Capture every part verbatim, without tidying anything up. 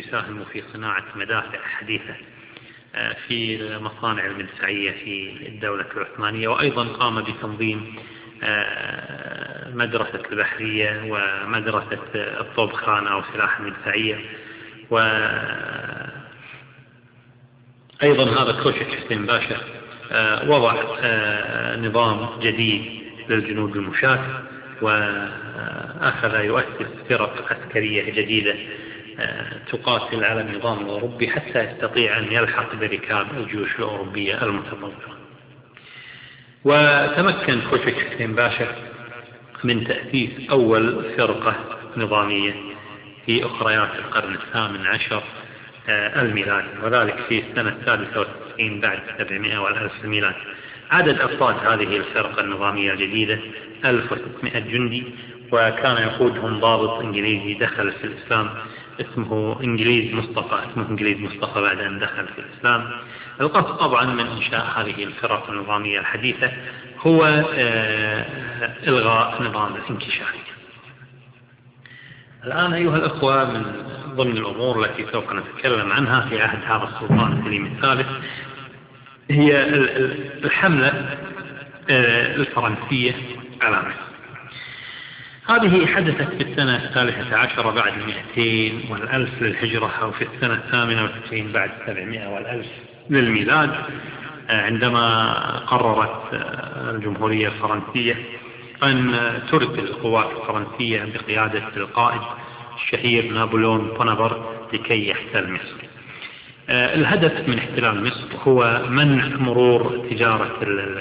يساهم في صناعة مدافع حديثة في المصانع المدفعية في الدولة العثمانية، وأيضا قام بتنظيم مدرسة البحرية ومدرسة الطوبخانة أو سلاح المدفعية. وأيضا هذا كوشك حسين باشا وضع نظام جديد للجنود المشاة، وأخذ يؤسس فرق عسكرية جديدة تقاتل على النظام الأوروبي حتى يستطيع أن يلحق بركاب الجيوش الأوروبية المتطورة. وتمكن كوشك حسين باشا من تأسيس أول فرقة نظامية في أخريات القرن الثامن عشر الميلادي، وذلك في السنة السادسة والتسعين بعد سبعمائة والألف الميلاد. عدد أفراد هذه الفرقة النظامية الجديدة ألف وستمائة جندي، وكان يقودهم ضابط إنجليزي دخل في الإسلام اسمه إنجليز مصطفى اسمه إنجليز مصطفى بعد أن دخل في الإسلام. القصد طبعا من إنشاء هذه الفرق النظامية الحديثة هو إلغاء نظام الانكشافي. الآن أيها الأخوة، من ضمن الأمور التي سوف نتكلم عنها في عهد هذا السلطان سليم الثالث هي الحملة الفرنسية على مصر. هذه حدثت في السنة الثالثة عشر بعد المئتين والألف للهجرة، أو في السنة الثامنة والتسعين بعد سبعمائة والألف للميلاد، عندما قررت الجمهورية الفرنسية أن ترسل القوات الفرنسية بقيادة القائد الشهير نابليون بونابرت لكي يحتل مصر. الهدف من احتلال مصر هو منع مرور تجارة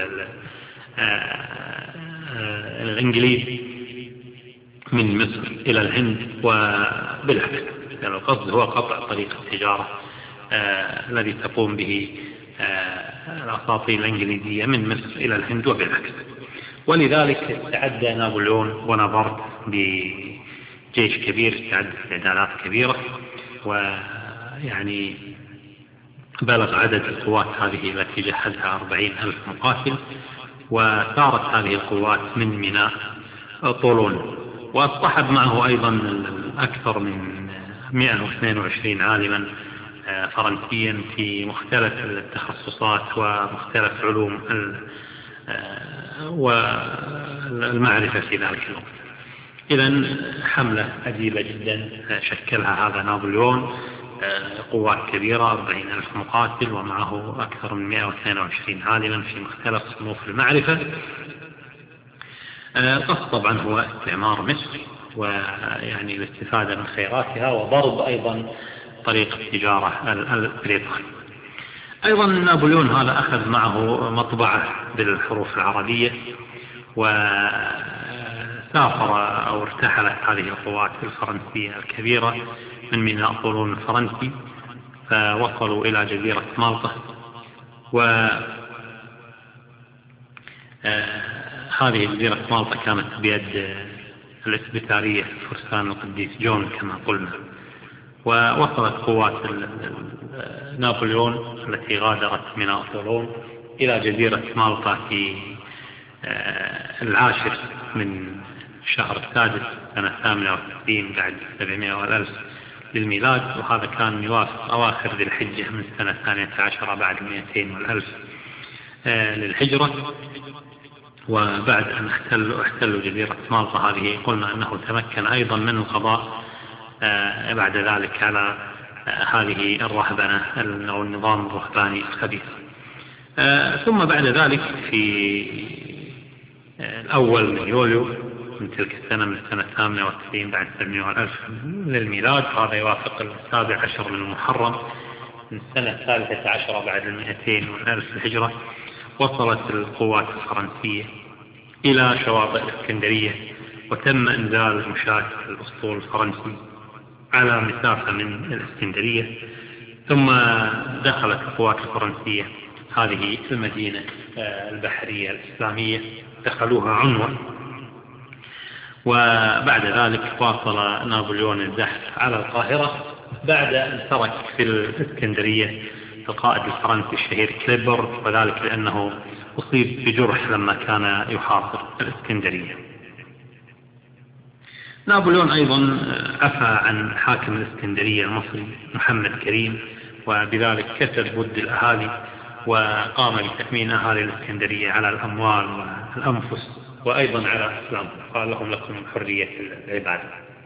الإنجليز من مصر إلى الهند وبالعكس. يعني القصد هو قطع طريق التجارة الذي تقوم به الأساطيل الإنجليزية من مصر إلى الهند وبالعكس. ولذلك استعد نابليون بونابرت بجيش كبير، استعد استعدادات كبيرة، ويعني بلغ عدد القوات هذه التي جهزها أربعين ألف مقاتل، وسارت هذه القوات من ميناء طولون، واصطحب معه أيضا أكثر من مئة واثنين وعشرين عالما فرنسيا في مختلف التخصصات ومختلف علوم والمعرفة في ذلك الوقت. إذن حملة عجيبة جدا شكلها هذا نابليون، قوات كبيرة أربعين ألف مقاتل ومعه أكثر من مئة واثنين وعشرين عالما في مختلف صنوف المعرفة. قصد طبعا هو استعمار مصر ويعني الاستفادة من خيراتها وضرب أيضا طريق التجارة البريطاني. أيضا نابليون هذا أخذ معه مطبعة بالحروف العربية، وسافر أو ارتحلت هذه القوات الفرنسية الكبيرة من ميناء طولون الفرنسي، فوصلوا إلى جزيرة مالطا. وهذه جزيرة مالطا كانت بيد الإسبيتالية فرسان القديس جون كما قلنا. ووصلت قوات نابليون التي غادرت ميناء طولون إلى جزيرة مالطا في العاشر من الشهر السادس سنة الثامنة والستين بعد سبعمائة والألف للميلاد، وهذا كان يوافق أواخر ذي الحجة من السنة الثانية عشرة بعد مئتين والألف للهجرة. وبعد أن احتلوا, احتلوا جزيرة مالطا هذه، قلنا أنه تمكن أيضا من القضاء بعد ذلك على هذه الرهبنة أو النظام الرهباني الخبيث. ثم بعد ذلك في الأول من يوليو من تلك السنة من السنة الثامنة والتسعين بعد سبعمائة والألف للميلاد، هذا يوافق السابع عشر من المحرم من السنة الثالثة عشرة بعد المئتين والألف الهجرة، وصلت القوات الفرنسية إلى شواطئ الإسكندرية، وتم إنزال مشاة الأسطول الفرنسي على مسافة من الإسكندرية. ثم دخلت القوات الفرنسية هذه المدينة البحرية الإسلامية، دخلوها عنوة. وبعد ذلك واصل نابليون الزحف على القاهرة بعد أن ترك في الإسكندرية القائد الفرنسي الشهير كليبر، وذلك لأنه أصيب بجرح لما كان يحاصر الإسكندرية. نابليون أيضا عفى عن حاكم الإسكندرية المصري محمد كريم، وبذلك كسب ود الأهالي وقام بتأمين أهالي الإسكندرية على الأموال والأنفس وأيضا على الإسلام، قال لهم لكم حرية العبادة.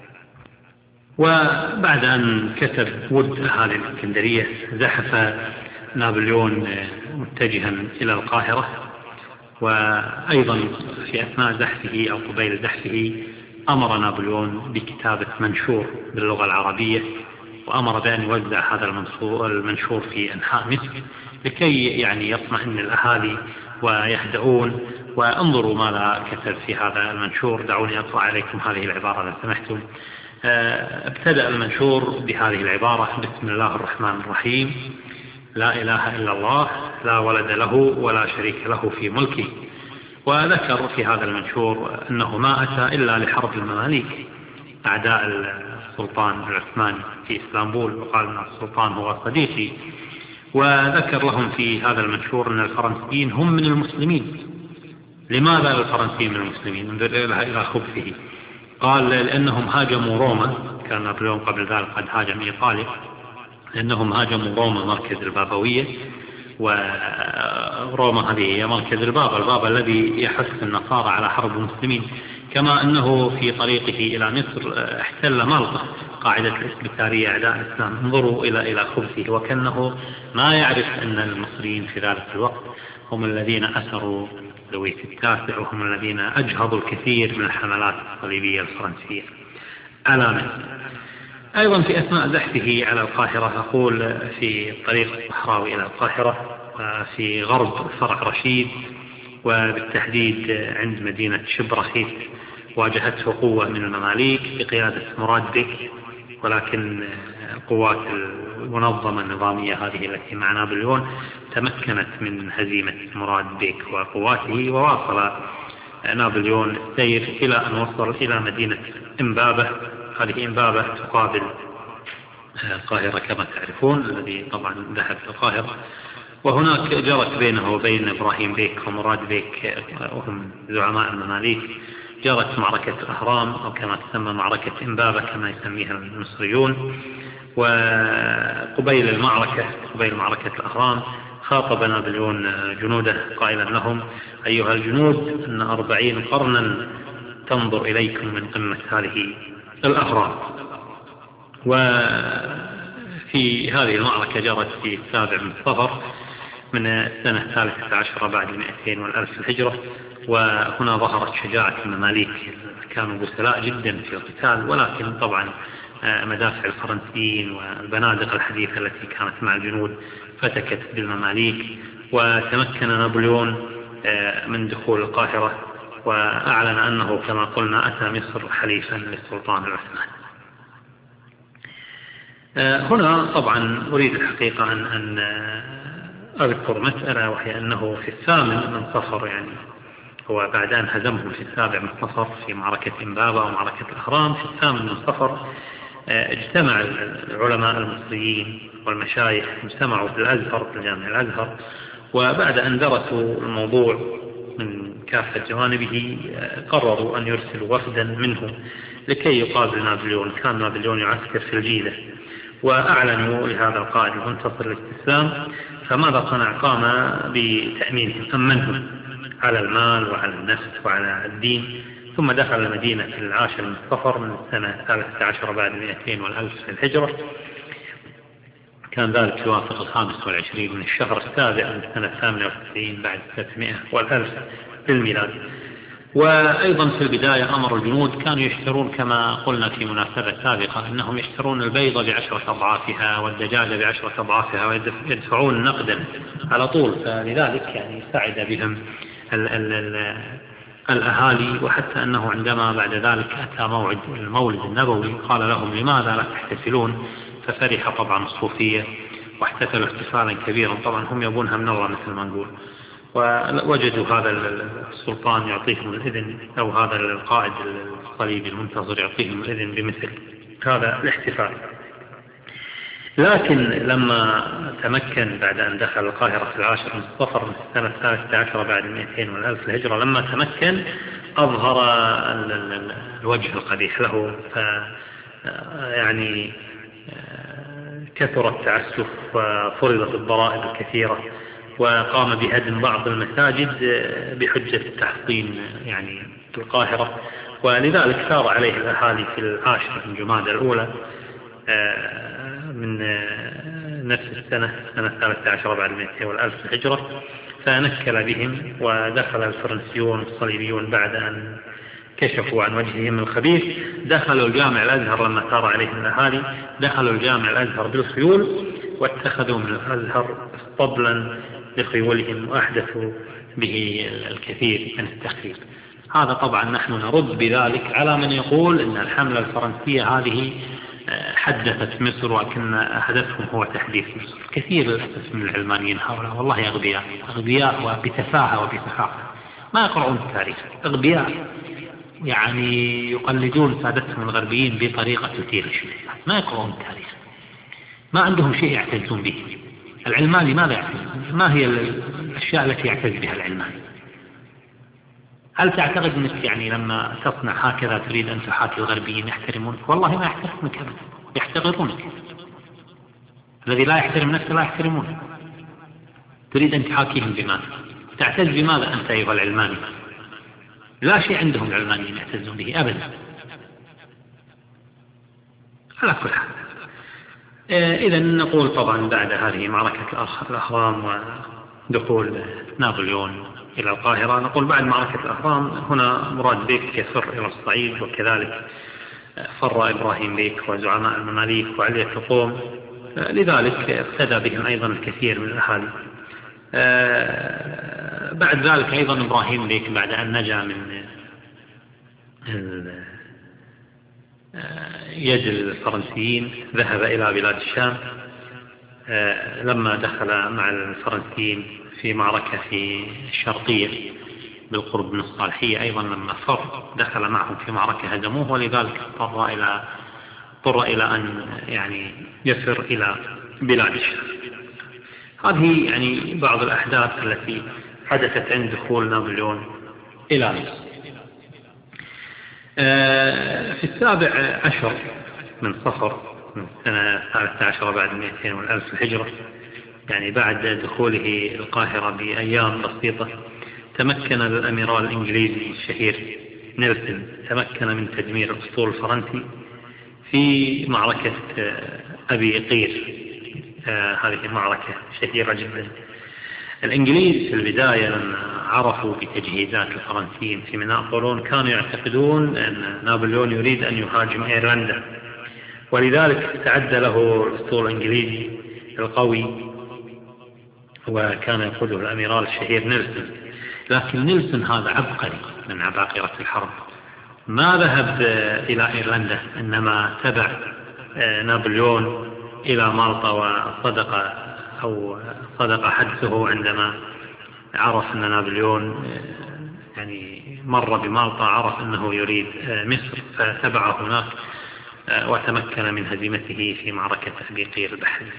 وبعد أن كسب ود أهالي الإسكندرية زحف نابليون متجها إلى القاهرة، وأيضا في أثناء زحفه أو قبيل زحفه أمر نابليون بكتابة منشور باللغة العربية، وأمر بأن يوزع هذا المنشور في أنحاء مصر لكي يعني يطمئن الأهالي ويهدؤون. وانظروا ماذا كتب في هذا المنشور، دعوني أقرأ عليكم هذه العبارة لو سمحتم. ابتدأ المنشور بهذه العبارة: بسم الله الرحمن الرحيم، لا إله إلا الله، لا ولد له ولا شريك له في ملكه. وذكر في هذا المنشور أنه ما أتى إلا لحرب المماليك أعداء السلطان العثماني في إسطنبول، وقال أن السلطان هو صديقي. وذكر لهم في هذا المنشور أن الفرنسيين هم من المسلمين. لماذا الفرنسيين من المسلمين؟ انظر إلى خبثه. قال لأنهم هاجموا روما، كان نابليون قبل ذلك قد هاجم إيطاليا، لأنهم هاجموا روما مركز البابوية، وروما هذه هي مركز البابا، البابا الذي يحث النصارى على حرب المسلمين. كما أنه في طريقه إلى مصر احتل مالطا قاعدة الإسبيتارية أعداء الإسلام. انظروا إلى إلى خبثه، وكأنه ما يعرف أن المصريين في ذلك الوقت هم الذين أسروا لويس التاسع، وهم الذين أجهضوا الكثير من الحملات الصليبية الفرنسية على مصر. أيضا في أثناء زحفه على القاهرة، أقول في الطريق الصحراوي إلى القاهرة في غرب فرع رشيد، وبالتحديد عند مدينة شبرخيت، واجهته قوة من المماليك بقيادة مراد بيك، ولكن القوات المنظمة النظامية هذه التي مع نابليون تمكنت من هزيمة مراد بيك وقواته. وواصل نابليون السير إلى أن وصل إلى مدينة إمبابة. هذه إمبابة تقابل القاهرة كما تعرفون، الذي طبعا ذهب إلى القاهرة، وهناك جرت بينه وبين إبراهيم بيك ومراد بيك وهم زعماء المماليك جرت معركة الأهرام، أو كما تسمى معركة إمبابة كما يسميها المصريون. وقبيل المعركة قبيل معركة الأهرام خاطب نابليون جنوده قائلا لهم: أيها الجنود، أن أربعين قرنا تنظر إليكم من قمة هذه الأهرام. وفي هذه المعركة جرت في السابع من صفر من السنة الثالثة عشرة بعد المئتين والألف الهجرة. وهنا ظهرت شجاعة المماليك، كانوا بسلاء جدا في القتال، ولكن طبعا مدافع الفرنسيين والبنادق الحديثة التي كانت مع الجنود فتكت بالمماليك. وتمكن نابليون من دخول القاهرة، وأعلن أنه كما قلنا أتى مصر حليفا للسلطان العثماني. هنا طبعا أريد الحقيقة أن, أن أذكر مسألة، وهي أنه في الثامن من صفر، يعني هو بعد أن هزمهم في السابع من صفر في معركة إمبابة ومعركة الأهرام، في الثامن من صفر اجتمع العلماء المصريين والمشايخ، اجتمعوا في الأزهر في الجامع الأزهر، وبعد أن درسوا الموضوع من كافة جوانبه قرروا أن يرسلوا وفدا منهم لكي يقابل نابليون. كان نابليون يعسكر في الجيزة، وأعلنوا لهذا القائد المنتصر الاستسلام. فماذا صنع؟ قام بتأمينهم، أمنهم على المال وعلى النفس وعلى الدين، ثم دخل مدينة العاشر من صفر من السنة الثالثة عشر بعد مئتين والألف الهجرة. كان ذلك يوافق الخامس والعشرين من الشهر السابع من السنة الثامنة والتسعين بعد ستمائة والألف بالميلاد. وأيضا في البداية أمر الجنود كانوا يشترون كما قلنا في مناسبة سابقة أنهم يشترون البيضة بعشرة أضعافها والدجاجة بعشرة أضعافها ويدفعون نقدا على طول. فلذلك يعني سعد بهم ال ال ال الأهالي، وحتى أنه عندما بعد ذلك أتى موعد المولد النبوي قال لهم: لماذا لا تحتفلون؟ ففرح طبعا الصوفية واحتفلوا احتفالا كبيرا. طبعا هم يبونها من الله مثل ما نقول، ووجدوا هذا السلطان يعطيهم الإذن، أو هذا القائد الصليبي المنتظر يعطيهم الإذن بمثل هذا الاحتفال. لكن لما تمكن بعد أن دخل القاهرة في العاشر من صفر من السنة الثالثة عشر بعد مئتين والألف الهجرة، لما تمكن أظهر الوجه القبيح له، ف يعني كثر التعسف وفرضت الضرائب الكثيرة، وقام بهدم بعض المساجد بحجة التحصين يعني في القاهرة، ولذلك سار عليه الأهالي في العاشر من جمادى الأولى من نفس السنة السنة الثالثة عشر بعد مئتين والألف الهجرة، فنكل بهم، ودخل الفرنسيون والصليبيون بعد أن كشفوا عن وجههم الخبيث، دخلوا الجامع الأزهر لما سار عليهم الأهالي، دخلوا الجامع الأزهر بالخيول، واتخذوا من الأزهر اسطبلا لخيولهم، وأحدثوا به الكثير من التخريب. هذا طبعا نحن نرد بذلك على من يقول أن الحملة الفرنسية هذه حدثت مصر وكان هدفهم هو تحديث مصر. كثير للأسف من العلمانيين هؤلاء والله أغبياء، أغبياء وبتفاهة وبسفاهة، ما يقرؤون التاريخ، أغبياء يعني يقلدون سادتهم الغربيين بطريقة تثير الشبهات، ما يقرؤون التاريخ، ما عندهم شيء يعتزون به. العلماني ماذا يعتز؟ ما هي الأشياء التي يعتز بها العلماني؟ هل تعتقد أنك يعني لما تصنع هكذا تريد أن تحاكي الغربيين يحترمونك؟ والله ما يحترمونك أبدا، يحتقرونك. الذي لا يحترم نفسه لا يحترمونه. تريد أن تحاكيهم بماذا؟ تعتز بماذا أنت أيها العلماني؟ لا شيء عندهم العلمانيين يعتزون به أبدا. على كل حال، إذا نقول طبعا بعد هذه معركة الأهرام ودخول نابليون إلى القاهرة، نقول بعد معركة الأهرام هنا مراد بيك يفر إلى الصعيد، وكذلك فر إبراهيم بيك وزعماء المماليك وعلية القوم، لذلك اقتدى بهم أيضا الكثير من الأهالي. بعد ذلك أيضا إبراهيم بيك بعد أن نجا من يد الفرنسيين ذهب إلى بلاد الشام، لما دخل مع الفرنسيين في معركة في الشرقية بالقرب من الصالحية، أيضا لما فر دخل معهم في معركة هزموه، ولذلك اضطر إلى اضطر إلى أن يعني يسر إلى بلاد الشام. هذه يعني بعض الأحداث التي حدثت عند دخول نابليون إلى مصر. في السابع عشر من صفر من السنة الثالثة عشر بعد مئتين والألف الهجرة، يعني بعد دخوله القاهرة بأيام بسيطة، تمكن الأميرال الإنجليزي الشهير نيلسون تمكن من تدمير الأسطول الفرنسي في معركة أبي قير. آه هذه معركة شهيرة جدا. الإنجليز في البداية لما عرفوا بتجهيزات الفرنسيين في ميناء قولون كانوا يعتقدون أن نابليون يريد أن يهاجم إيرلندا، ولذلك استعد له الأسطول الإنجليزي القوي، وكان يقوده الأميرال الشهير نيلسون. لكن نيلسون هذا عبقري من عباقرة الحرب، ما ذهب إلى إيرلندا، إنما تبع نابليون إلى مالطا، وصدق أو صدق حدثه عندما عرف أن نابليون يعني مر بمالطا، عرف أنه يريد مصر فتبعه هناك وتمكن من هزيمته في معركة أبي قير البحرية.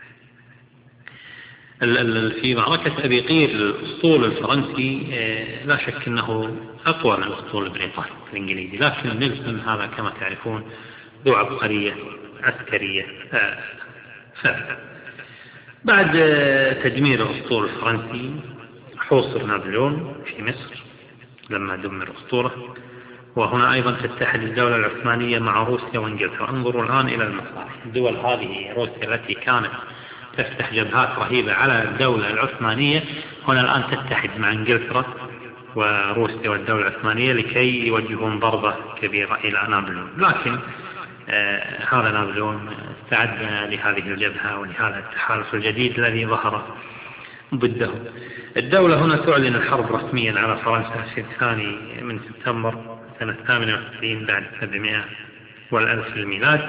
في معركة أبي قير الأسطول الفرنسي لا شك أنه أقوى من الأسطول البريطاني الإنجليزي، لكن نيلسون هذا كما تعرفون ذو عبقرية عسكرية ثابتة. بعد تدمير الأسطول الفرنسي حوصر نابليون في مصر لما دمر أسطوره، وهنا أيضا تتحد الدولة العثمانية مع روسيا وإنجلترا. انظروا الآن إلى المصالح. الدول هذه روسيا التي كانت تفتح جبهات رهيبة على الدولة العثمانية هنا الآن تتحد مع إنجلترا وروسيا والدولة العثمانية لكي يوجهون ضربة كبيرة إلى نابليون. لكن آه هذا نابليون استعد لهذه الجبهة ولهذا التحالف الجديد الذي ظهر ضده. الدولة هنا تعلن الحرب رسميا على فرنسا في الثاني من سبتمبر سنة ثمانية وستين بعد سبعمائة والألف الميلاد،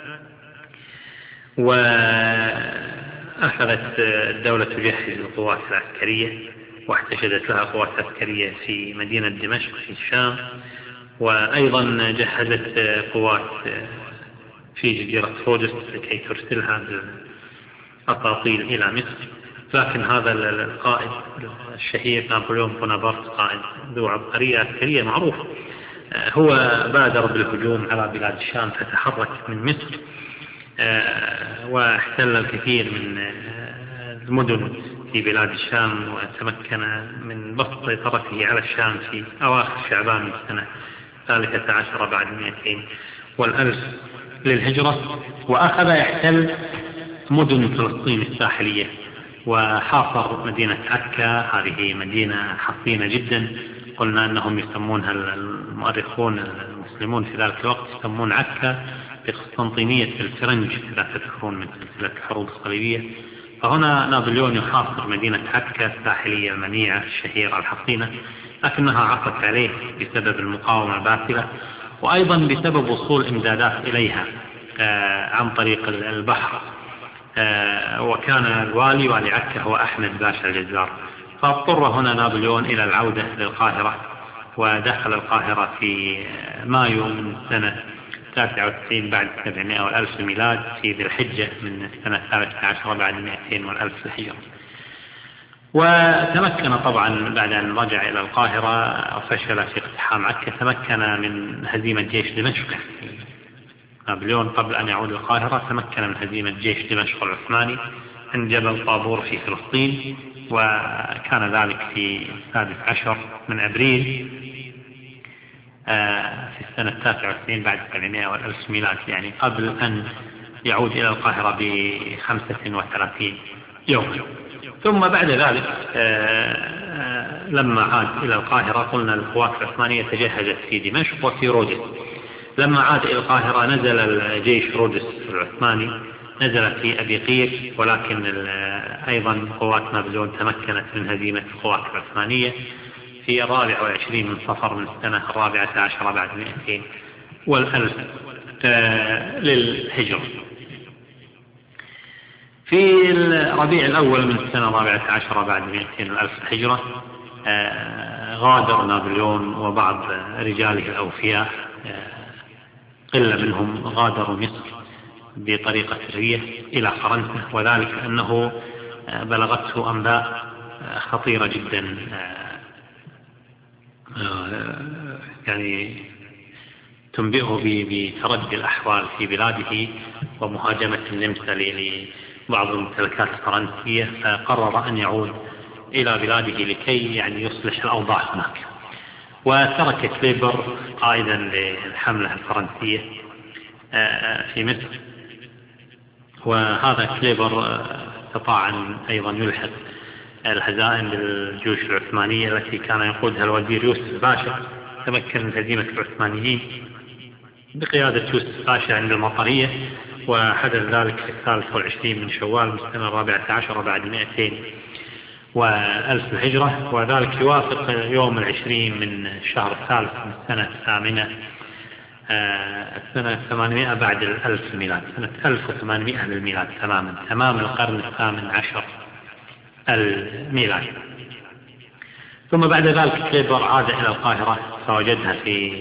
وأخذت الدولة تجهز القوات العسكرية واحتشدت لها قوات عسكرية في مدينة دمشق في الشام، وأيضا جهزت قوات في جزيرة رودس لكي ترسلها بالأساطيل إلى مصر. لكن هذا القائد الشهير نابليون بونابرت، قائد ذو عبقرية عسكرية معروف، هو بادر بالهجوم على بلاد الشام، فتحرك من مصر واحتل الكثير من المدن في بلاد الشام، وتمكن من بسط سيطرته على الشام في أواخر شعبان من السنة الثالثة عشرة بعد مئتين والألف للهجرة، وأخذ يحتل مدن فلسطين الساحلية، وحاصر مدينة عكا. هذه مدينة حصينة جدا، قلنا أنهم يسمونها المؤرخون المسلمون في ذلك الوقت يسمون عكا بقسطنطينية الفرنج إذا تذكرون من سلسلة الحروب الصليبية. فهنا نابليون يحاصر مدينة عكا الساحلية المنيعة الشهيرة الحصينة، لكنها عصت عليه بسبب المقاومة الباسلة، وأيضا بسبب وصول إمدادات إليها عن طريق البحر، وكان الوالي والي عكا هو أحمد باشا الجزار. فاضطر هنا نابليون إلى العودة للقاهرة، ودخل القاهرة في مايو من سنة تسعة وتسعين بعد سبعمائة والألف الميلاد في ذي الحجة من السنة الثالثة عشرة بعد مئتين والألف الهجرة. وتمكن طبعا بعد أن رجع إلى القاهرة وفشل في اقتحام عكا، تمكن من هزيمة جيش دمشق. نابليون قبل أن يعود القاهرة تمكن من هزيمة جيش دمشق العثماني عند جبل طابور في فلسطين، وكان ذلك في السادس عشر من أبريل في السنة التاسعة والتسعين بعد سبعمائة والألف ميلاد، يعني قبل أن يعود إلى القاهرة بخمسة وثلاثين يوم. ثم بعد ذلك لما عاد إلى القاهرة قلنا القوات العثمانية تجهزت في دمشق وفي رودس. لما عاد إلى القاهرة نزل الجيش رودس العثماني نزل في أبي قير، ولكن أيضا قوات نابليون تمكنت من هزيمة القوات العثمانية في الرابع والعشرين من صفر من السنة الرابعة عشرة بعد مئتين والألف للهجرة. في الربيع الأول من السنة الرابعة عشرة بعد مئتين والألف الهجرة غادر نابليون وبعض رجاله الأوفياء، قلة منهم غادروا مصر بطريقة سرية إلى فرنسا، وذلك أنه بلغته أنباء خطيرة جدا يعني تنبئه بتردي الأحوال في بلاده ومهاجمة النمسا لبعض الممتلكات الفرنسية، فقرر أن يعود إلى بلاده لكي يعني يصلح الأوضاع هناك. وترك كليبر قائدا للحملة الفرنسية في مصر، وهذا كليبر استطاع أن أيضا يلحق الهزائم بالجيوش العثمانية التي كان يقودها الوزير يوسف باشا. تمكن من هزيمة العثمانيين بقيادة يوسف باشا عند المطرية، وحدث ذلك في الثالث والعشرين من شوال من السنة الرابعة عشرة بعد مئتين والألف الهجرة، وذلك يوافق يوم العشرين من الشهر الثالث من السنة الثامنة السنة ثمانمائة بعد الألف الميلاد، سنة ألف وثمانمائة للميلاد تماما، تمام القرن الثامن عشر الميلاد. ثم بعد ذلك كليبر عاد إلى القاهرة فوجدها في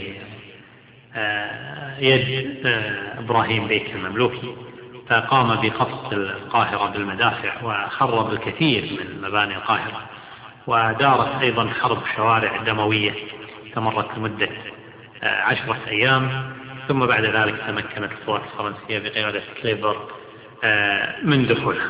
يد إبراهيم بيك المملوكي، فقام بقصف القاهرة بالمدافع وخرب الكثير من مباني القاهرة، ودارت أيضا حرب شوارع دموية استمرت لمدة عشرة أيام. ثم بعد ذلك تمكنت القوات الفرنسية بقيادة كليبر من دخولها،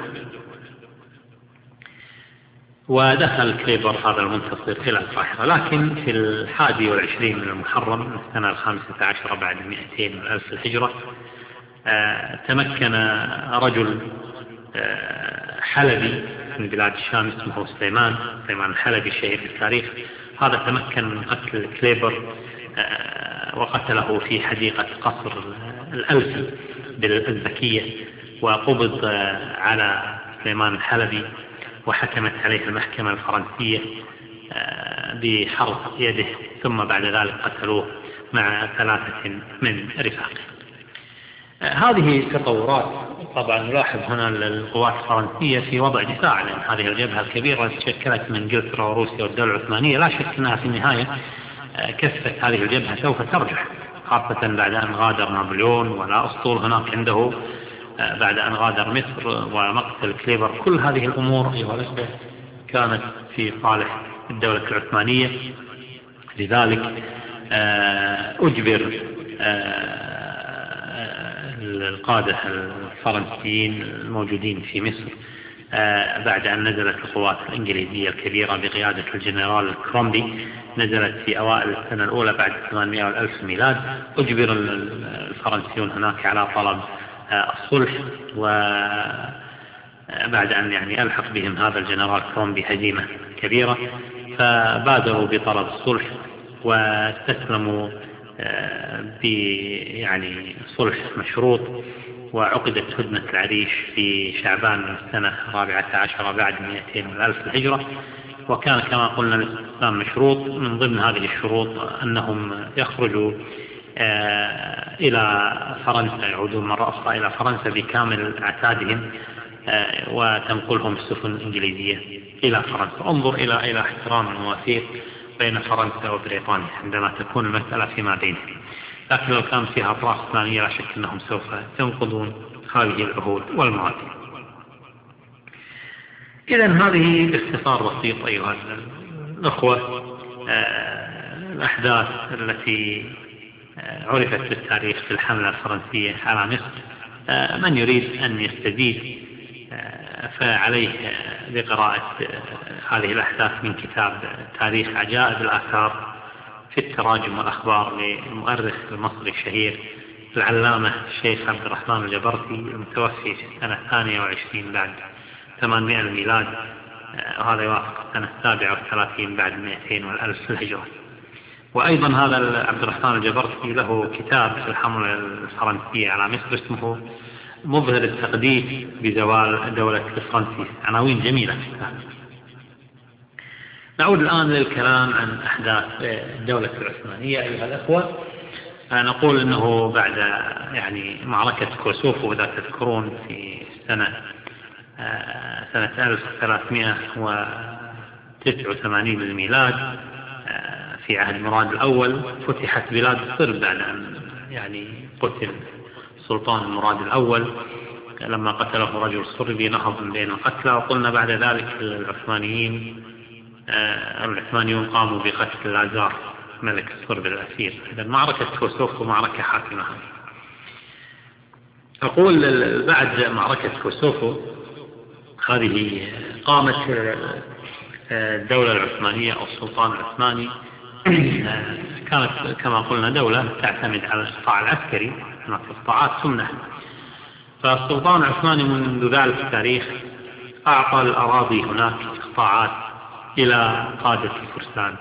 ودخل كليبر هذا المنتصر إلى القاهرة. لكن في الحادي والعشرين من المحرم من السنة الخامسة عشرة بعد مئتين من ألف الهجرة تمكن رجل حلبي من بلاد الشام اسمه سليمان سليمان الحلبي الشهير في التاريخ. هذا تمكن من قتل كليبر وقتله في حديقة قصر الألفي بالأزبكية، وقبض على سليمان الحلبي وحكمت عليه المحكمة الفرنسية بحرق يده، ثم بعد ذلك قتلوه مع ثلاثة من رفاقه. هذه تطورات طبعا نلاحظ هنا القوات الفرنسية في وضع دفاع، لأن هذه الجبهة الكبيرة تشكلت من إنجلترا وروسيا والدولة العثمانية، لا شك أنها في النهاية كفة هذه الجبهة سوف ترجح. خاصة بعد أن غادر نابليون ولا أسطول هناك عنده بعد أن غادر مصر ومقتل كليبر. كل هذه الأمور أيها الأخوة كانت في صالح الدولة العثمانية. لذلك أجبر القادة الفرنسيين الموجودين في مصر بعد أن نزلت القوات الإنجليزية الكبيرة بقيادة الجنرال كرومبي، نزلت في أوائل السنة الأولى بعد ثمانمائة والألف ميلاد، أجبر الفرنسيون هناك على طلب الصلح، وبعد أن يعني ألحق بهم هذا الجنرال كرومبي هزيمة كبيرة، فبادروا بطلب الصلح واستسلموا ب يعني صلح مشروط، وعقدت هدنة العريش في شعبان السنة الرابعة عشرة بعد مئتين والألف الهجرة. وكان كما قلنا الاستسلام مشروط، من ضمن هذه الشروط أنهم يخرجوا إلى فرنسا، يعودون مرة أخرى إلى فرنسا بكامل عتادهم، وتنقلهم السفن الإنجليزية إلى فرنسا. انظر إلى إلى احترام المواثيق بين فرنسا وبريطانيا عندما تكون المسألة فيما بينهم. لكن لو كان فيها أطراف ثانية لا شك أنهم سوف ينقضون هذه العهود والمواثيق. إذن هذه باختصار بسيط أيها الأخوة الأحداث التي عرفت في التاريخ في الحملة الفرنسية على مصر. من يريد أن يستزيد فعليه بقراءة هذه الأحداث من كتاب تاريخ عجائب الآثار في التراجم والأخبار للمؤرخ المصري الشهير العلامة الشيخ عبد الرحمن الجبرتي، المتوفي في السنة الثانية وعشرين بعد ثمانمائة الميلاد، وهذا يوافق السنة السابعة والثلاثين بعد مئتين والألف الهجرة. وأيضا هذا عبد الرحمن الجبرتي له كتاب في الحملة الفرنسية على مصر اسمه مظهر التقديس بزوال دولة الفرنسية، عناوين جميلة. نعود الآن للكلام عن أحداث الدولة العثمانية أيها الأخوة. نقول أنه بعد يعني معركة كوسوفو، إذا تذكرون في سنة سنة ألف وثلاثمائة وتسعة وثمانين للميلاد في عهد مراد الأول، فتحت بلاد الصرب بعد أن يعني قتل السلطان مراد الأول لما قتله رجل صربي نهض من بين القتلى. وقلنا بعد ذلك العثمانيين العثمانيون قاموا بقتل الازار ملك الصرب الأسير. إذا معركة كوسوفو معركة حاسمة. أقول بعد معركة كوسوفو هذه قامت الدولة العثمانية أو السلطان العثماني، كانت كما قلنا دولة تعتمد على القطاع العسكري، هناك قطاعات تمنح. فالسلطان العثماني منذ ذلك التاريخ أعطى الأراضي هناك قطاعات إلى قادة الفرسان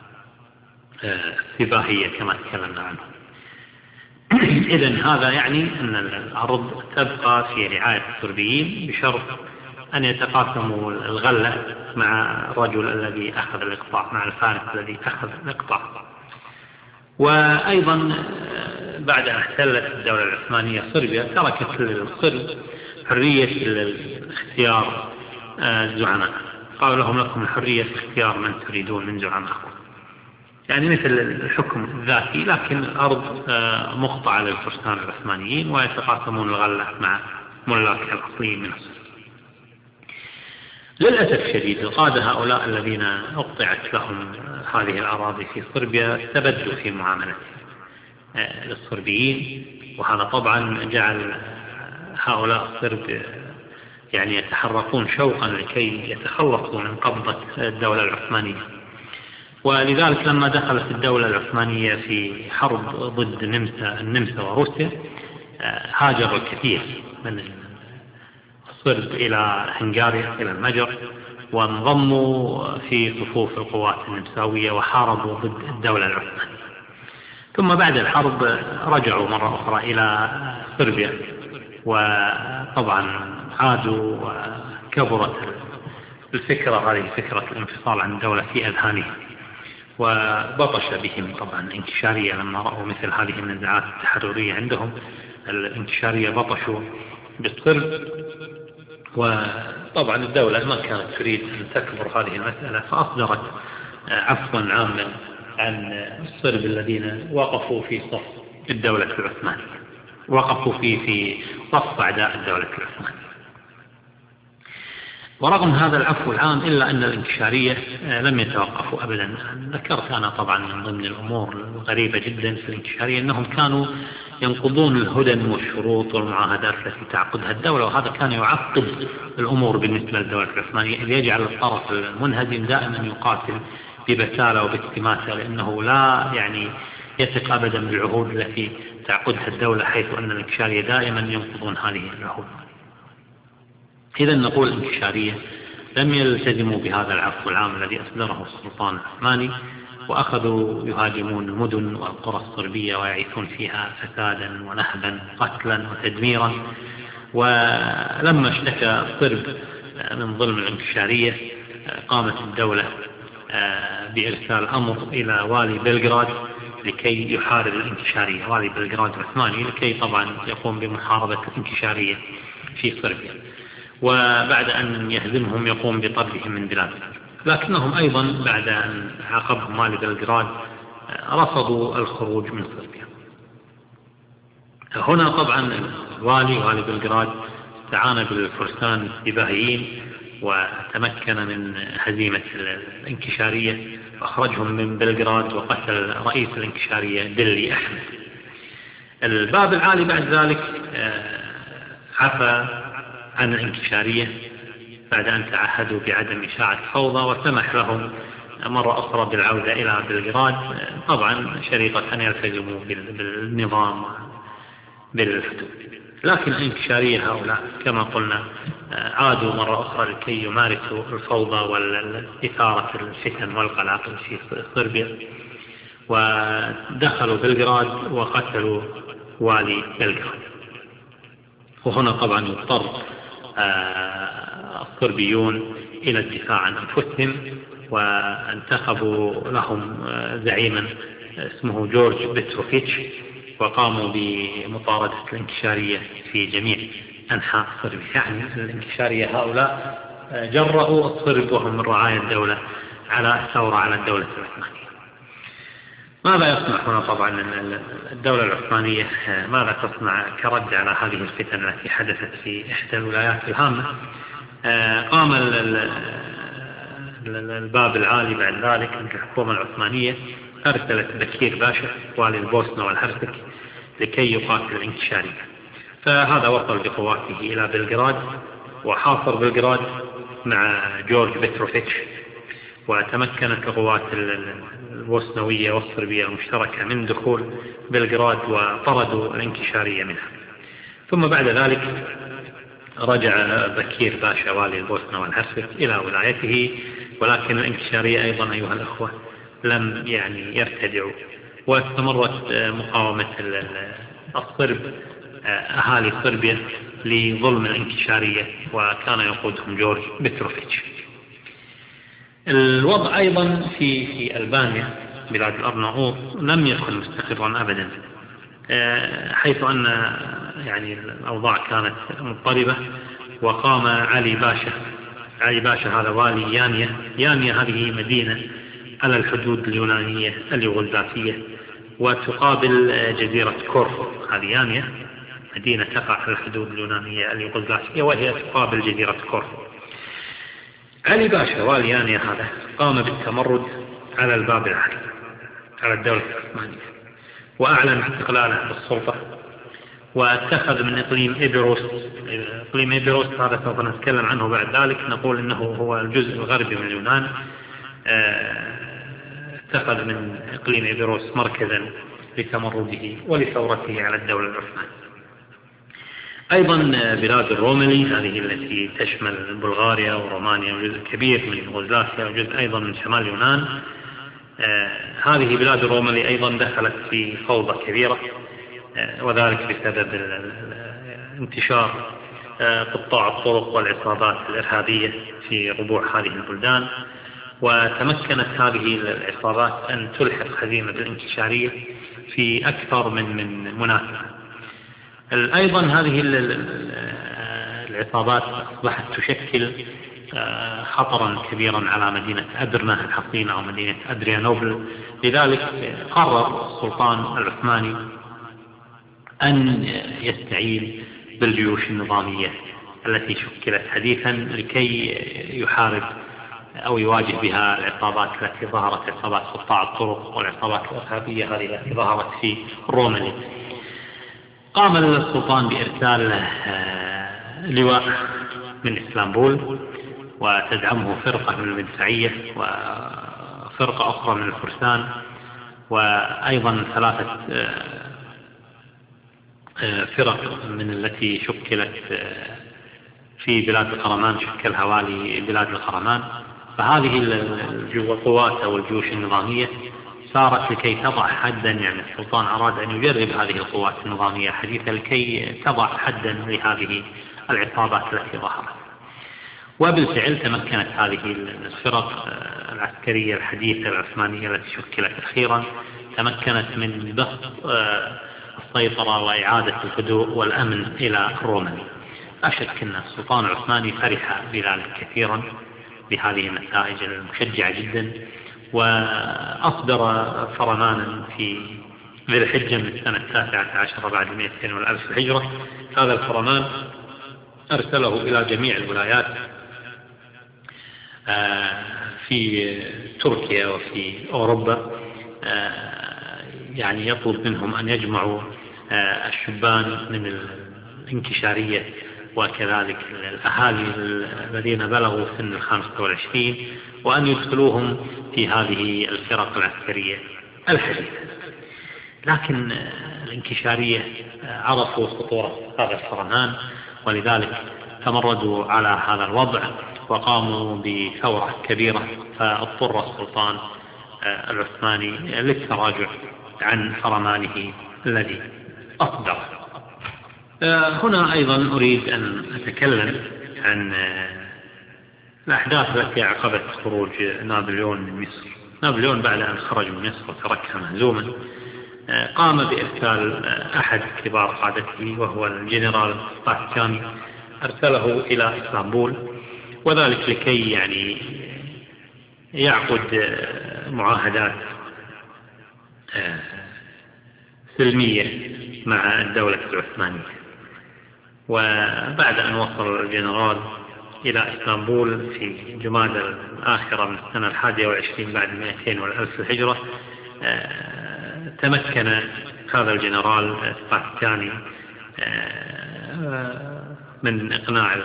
السباهية كما تكلمنا عنه. إذن هذا يعني أن الأرض تبقى في رعاية الصربيين بشرط أن يتقاسموا الغلة مع الرجل الذي أخذ الإقطاع، مع الفارس الذي أخذ الإقطاع. وأيضا بعد أن احتلت الدولة العثمانية صربيا تركت للصرب حرية الاختيار الزعماء، قالوا لهم لكم الحرية في اختيار من تريدون من زعمائكم، يعني مثل الحكم الذاتي، لكن الأرض مخضعة للفرسان العثمانيين ويتقاسمون الغلة مع ملاك الأصليين من الصرب. للأسف الشديد القادة هؤلاء الذين أقطعت لهم هذه الأراضي في صربيا استبدوا في معاملتهم للصربيين، وهذا طبعا جعل هؤلاء الصرب يعني يتحركون شوقا لكي يتخلصوا من قبضة الدولة العثمانية. ولذلك لما دخلت الدولة العثمانية في حرب ضد النمسا النمسا وروسيا هاجر الكثير من الصرب إلى هنغاريا إلى المجر، وانضموا في صفوف القوات النمساوية وحاربوا ضد الدولة العثمانية. ثم بعد الحرب رجعوا مرة أخرى إلى صربيا، وطبعا عادوا وكبرت الفكرة هذه فكرة الانفصال عن الدولة في أذهانهم، وبطش بهم طبعا الانكشارية لما رأوا مثل هذه النزاعات التحررية عندهم. الانكشارية بطشوا بالصرب، وطبعا الدولة ما كانت تريد أن تكبر هذه المسألة، فأصدرت عفوا عاما عن الصرب الذين وقفوا في صف الدولة العثمانية، وقفوا فيه في صف أعداء الدولة العثمانية. ورغم هذا العفو العام إلا أن الانكشارية لم يتوقفوا أبدا. ذكرت أنا طبعا من ضمن الأمور الغريبة جدا في الانكشارية أنهم كانوا ينقضون الهدن والشروط والمعاهدات التي تعقدها الدولة، وهذا كان يعقد الأمور بالنسبة للدولة العثمانية، إذ يجعل الطرف المنهزم دائما يقاتل ببسالة وباستماتة، لأنه لا يعني يثق أبدا بالعهود التي تعقدها الدولة، حيث أن الانكشارية دائما ينقضون هذه العهود. إذا نقول الانكشارية لم يلتزموا بهذا العفو العام الذي أصدره السلطان العثماني، وأخذوا يهاجمون المدن والقرى الصربية ويعيثون فيها فسادا ونهبا قتلا وتدميرا. ولما اشتكى الصرب من ظلم الانكشارية قامت الدولة بإرسال أمر إلى والي بلغراد لكي يحارب الانكشارية، والي بلغراد العثماني، لكي طبعا يقوم بمحاربة الانكشارية في صربيا، وبعد أن يهزمهم يقوم بطردهم من بلادهم. لكنهم أيضا بعد أن عاقبهم والي بلغراد رفضوا الخروج من صربيا. هنا طبعا الوالي والي بلغراد استعان بالفرسان السباهيين وتمكن من هزيمة الانكشارية وأخرجهم من بلغراد، وقتل رئيس الانكشارية دلي أحمد. الباب العالي بعد ذلك عفى عن الانكشارية بعد أن تعهدوا بعدم إشاعة الفوضى، وسمح لهم مرة أخرى بالعودة إلى بلغراد، طبعا شريطة أن يلتزموا بالنظام بالحدود. لكن الانكشارية هؤلاء كما قلنا عادوا مرة أخرى لكي يمارسوا الفوضى والإثارة الفتن والقلاقل في صربيا، ودخلوا بلغراد وقتلوا والي بلغراد. وهنا طبعا يضطر الصربيون إلى الدفاع عن أنفسهم، وانتخبوا لهم زعيما اسمه جورج بتروفيتش، وقاموا بمطاردة الانكشارية في جميع أنحاء صربيا. يعني الانكشارية هؤلاء جرأوا الصرب وهم من رعايا الدولة على الثورة على الدولة العثمانية. ماذا يصنع هنا؟ طبعا الدولة العثمانية ماذا تصنع كرد على هذه الفتن التي حدثت في إحدى الولايات الهامة؟ قام الباب العالي بعد ذلك من الحكومة العثمانية أرسلت بكير باشا والي البوسنة والهرسك لكي يقاتل الانكشارية. فهذا وصل بقواته إلى بلغراد وحاصر بلغراد مع جورج بتروفيتش، وتمكنت القوات البوسنوية والصربية المشتركة من دخول بلغراد وطردوا الانكشارية منها. ثم بعد ذلك رجع بكير باشا والي البوسنة والهرسك إلى ولايته، ولكن الانكشارية أيضا أيها الأخوة لم يعني يرتدعوا، واستمرت مقاومة الصرب أهالي صربيا لظلم الانكشارية، وكان يقودهم جورج بتروفيتش. الوضع أيضا في في ألبانيا بلاد الأرناؤوط لم يكن مستقرا أبدا، حيث أن يعني الأوضاع كانت مضطربة. وقام علي باشا علي باشا هذا والي يانيا. يانيا هذه مدينة على الحدود اليونانية اليوغوسلافية، وتقابل جزيرة كورفو. هذه يانيا مدينة تقع على الحدود اليونانية اليوغوسلافية، وهي تقابل جزيرة كورفو. علي باشا والي يانيا هذا قام بالتمرد على الباب العالي على الدولة العثمانية، وأعلن استقلاله بالسلطة، واتخذ من إقليم إيبيروس. إقليم إيبيروس هذا سوف نتكلم عنه بعد ذلك، نقول إنه هو الجزء الغربي من اليونان. اتخذ من إقليم إيبيروس مركزا لتمرده ولثورته على الدولة العثمانية. أيضا بلاد الروملي هذه التي تشمل بلغاريا ورومانيا وجزء كبير من يوغوسلافيا وجزء أيضا من شمال اليونان، آه هذه بلاد الروملي أيضا دخلت في فوضى كبيرة، آه وذلك بسبب انتشار آه قطاع الطرق والعصابات الإرهابية في ربوع هذه البلدان. وتمكنت هذه العصابات أن تلحق هزيمة الانكشارية في أكثر من من مناسبة. أيضا هذه العصابات أصبحت تشكل خطرا كبيرا على مدينة أدرنة الحصينة أو مدينة أدريانوبل. لذلك قرر السلطان العثماني أن يستعين بالجيوش النظامية التي شكلت حديثا لكي يحارب أو يواجه بها العصابات التي ظهرت، عصابات قطاع الطرق والعصابات الإرهابية هذه التي ظهرت في روماني. قام السلطان بإرسال لواء من إسطنبول وتدعمه فرقة من المدفعية وفرقة أخرى من الفرسان، وأيضا ثلاثة فرق من التي شكلت في بلاد القرمان، شكلها والي بلاد القرمان. فهذه القوات أو الجيوش النظامية صارت لكي تضع حدا، يعني السلطان أراد أن يجرب هذه القوات النظامية الحديثة لكي تضع حدا لهذه العصابات التي ظهرت. وبالفعل تمكنت هذه الفرق العسكرية الحديثة العثمانية التي شكلت أخيرا تمكنت من بسط السيطرة وإعادة الهدوء والأمن إلى الروماني. لا شك أن السلطان العثماني فرح بذلك كثيرا بهذه النتائج المشجعة جدا، وأصدر فرمانا في ذي الحجة من السنة التاسعة عشرة بعد مئتين والألف الهجرة. هذا الفرمان أرسله إلى جميع الولايات في تركيا وفي أوروبا، يعني يطلب منهم أن يجمعوا الشبان من الانكشارية وكذلك الأهالي الذين بلغوا سن الخامسة والعشرين، وأن يدخلوهم في هذه الفرق العسكرية الحديثة. لكن الانكشارية عرفوا خطورة هذا الفرمان، ولذلك تمردوا على هذا الوضع وقاموا بثورة كبيرة، فاضطر السلطان العثماني للتراجع عن فرمانه الذي أصدر. هنا أيضا أريد أن أتكلم عن الأحداث التي عقبت خروج نابليون من مصر. نابليون بعد أن خرج من مصر وتركها مهزوما قام بإرسال أحد كبار قادته وهو الجنرال سباسكياني، أرسله إلى إسطنبول، وذلك لكي يعني يعقد معاهدات سلمية مع الدولة العثمانية. وبعد أن وصل الجنرال إلى إسطنبول في جمادى الآخرة من السنة الحادية والعشرين بعد مئتين والألف الهجرة، تمكن هذا الجنرال سباسكياني من إقناع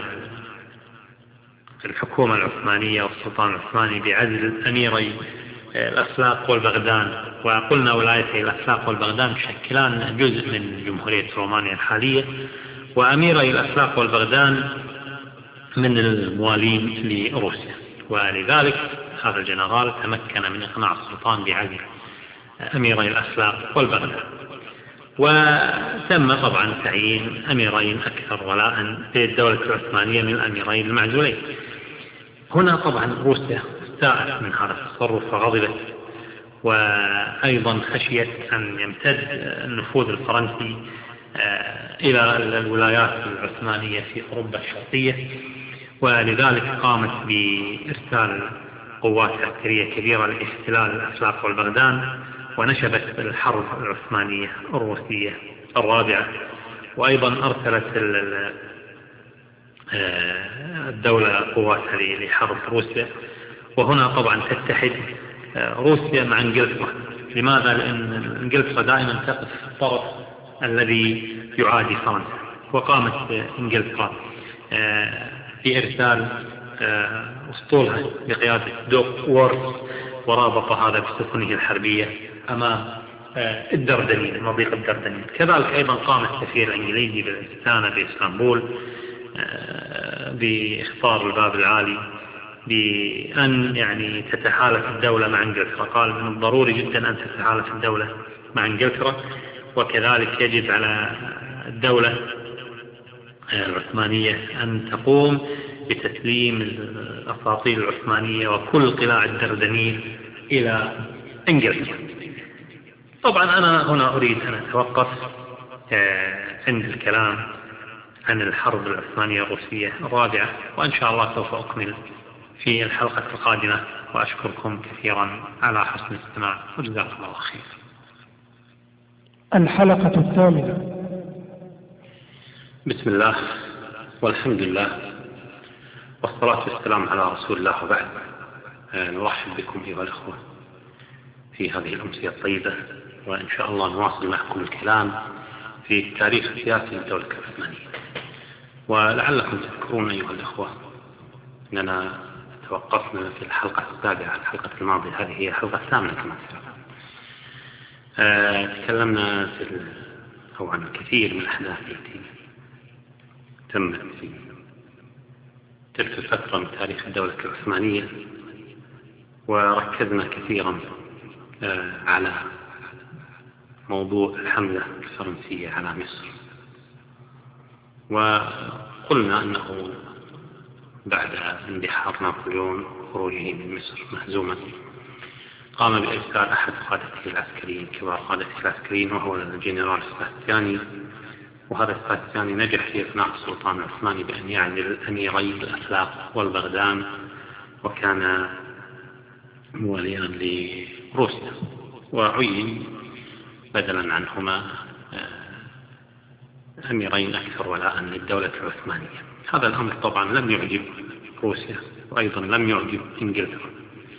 الحكومة العثمانية والسلطان العثماني بعزل أميري الأفلاق والبغداد. وقلنا ولايتي الأفلاق والبغداد تشكلان جزء من جمهورية رومانيا الحالية، وأميري الأفلاق والبغداد من الموالين لروسيا. ولذلك هذا الجنرال تمكن من إقناع السلطان بعزل أميري الأفلاق والبغداد، وتم طبعا تعيين أميرين أكثر ولاء في الدولة العثمانية من الأميرين المعزولين. هنا طبعا روسيا استاءت من هذا التصرف وغضبت، وأيضا خشيت أن يمتد النفوذ الفرنسي إلى الولايات العثمانية في أوروبا الشرقية، ولذلك قامت بإرسال قوات عسكرية كبيرة لاحتلال الأفلاق والبغداد، ونشبت الحرب العثمانية الروسية الرابعة. وأيضا أرسلت الدولة قواتها لحرب روسيا. وهنا طبعا تتحد روسيا مع انجلترا. لماذا؟ لأن انجلترا دائما تقف في الطرف الذي يعادي فرنسا، وقامت انجلترا بإرسال أسطولها بقيادة دوك وورث، ورابط هذا بسفنه الحربية أمام الدردنيل، مضيق الدردنيل. كذلك أيضا قام السفير الإنجليزي بالاستعانة بإسطنبول بإخطار الباب العالي بأن يعني تتحالف الدولة مع انجلترا. قال من الضروري جدا أن تتحالف الدولة مع انجلترا، وكذلك يجب على الدولة العثمانية أن تقوم بتسليم الأساطيل العثمانية وكل قلاع الدردنيل إلى انجلترا. طبعا أنا هنا أريد أن أتوقف عند الكلام عن الحرب العثمانية الروسية الرابعة، وإن شاء الله سوف أكمل في الحلقة القادمة، وأشكركم كثيرا على حسن الاستماع، وجزاكم الله خير. الحلقة الثامنة: بسم الله والحمد لله والصلاة والسلام على رسول الله، وبعد. نرحب بكم أيها الأخوة في هذه الأمسية الطيبة، وإن شاء الله نواصل معكم الكلام في التاريخ السياسي للدولة العثمانية. ولعلكم تذكرون أيها الأخوة أننا توقفنا في الحلقة السابعة، الحلقة الماضية، هذه هي الحلقة الثامنة كما تعلمون. آه تكلمنا في أو عن الكثير من الأحداث التي تمت في تلك الفترة من تاريخ الدولة العثمانية، وركزنا كثيرا آه على موضوع الحملة الفرنسية على مصر، وقلنا أنه بعد اندحار نابليون وخروجه من مصر مهزوما قام بإرسال أحد قادته العسكريين، كبار قادته العسكريين، وهو الجنرال سباستياني. وهذا سباستياني نجح في إقناع السلطان العثماني بأن يعزل الأميري الأفلاق والبغداد، وكان مواليا لروسيا، وعين بدلا عنهما أميرين أكثر ولاء للدولة العثمانية. هذا الأمر طبعا لم يعجب روسيا، وأيضا لم يعجب إنجلترا،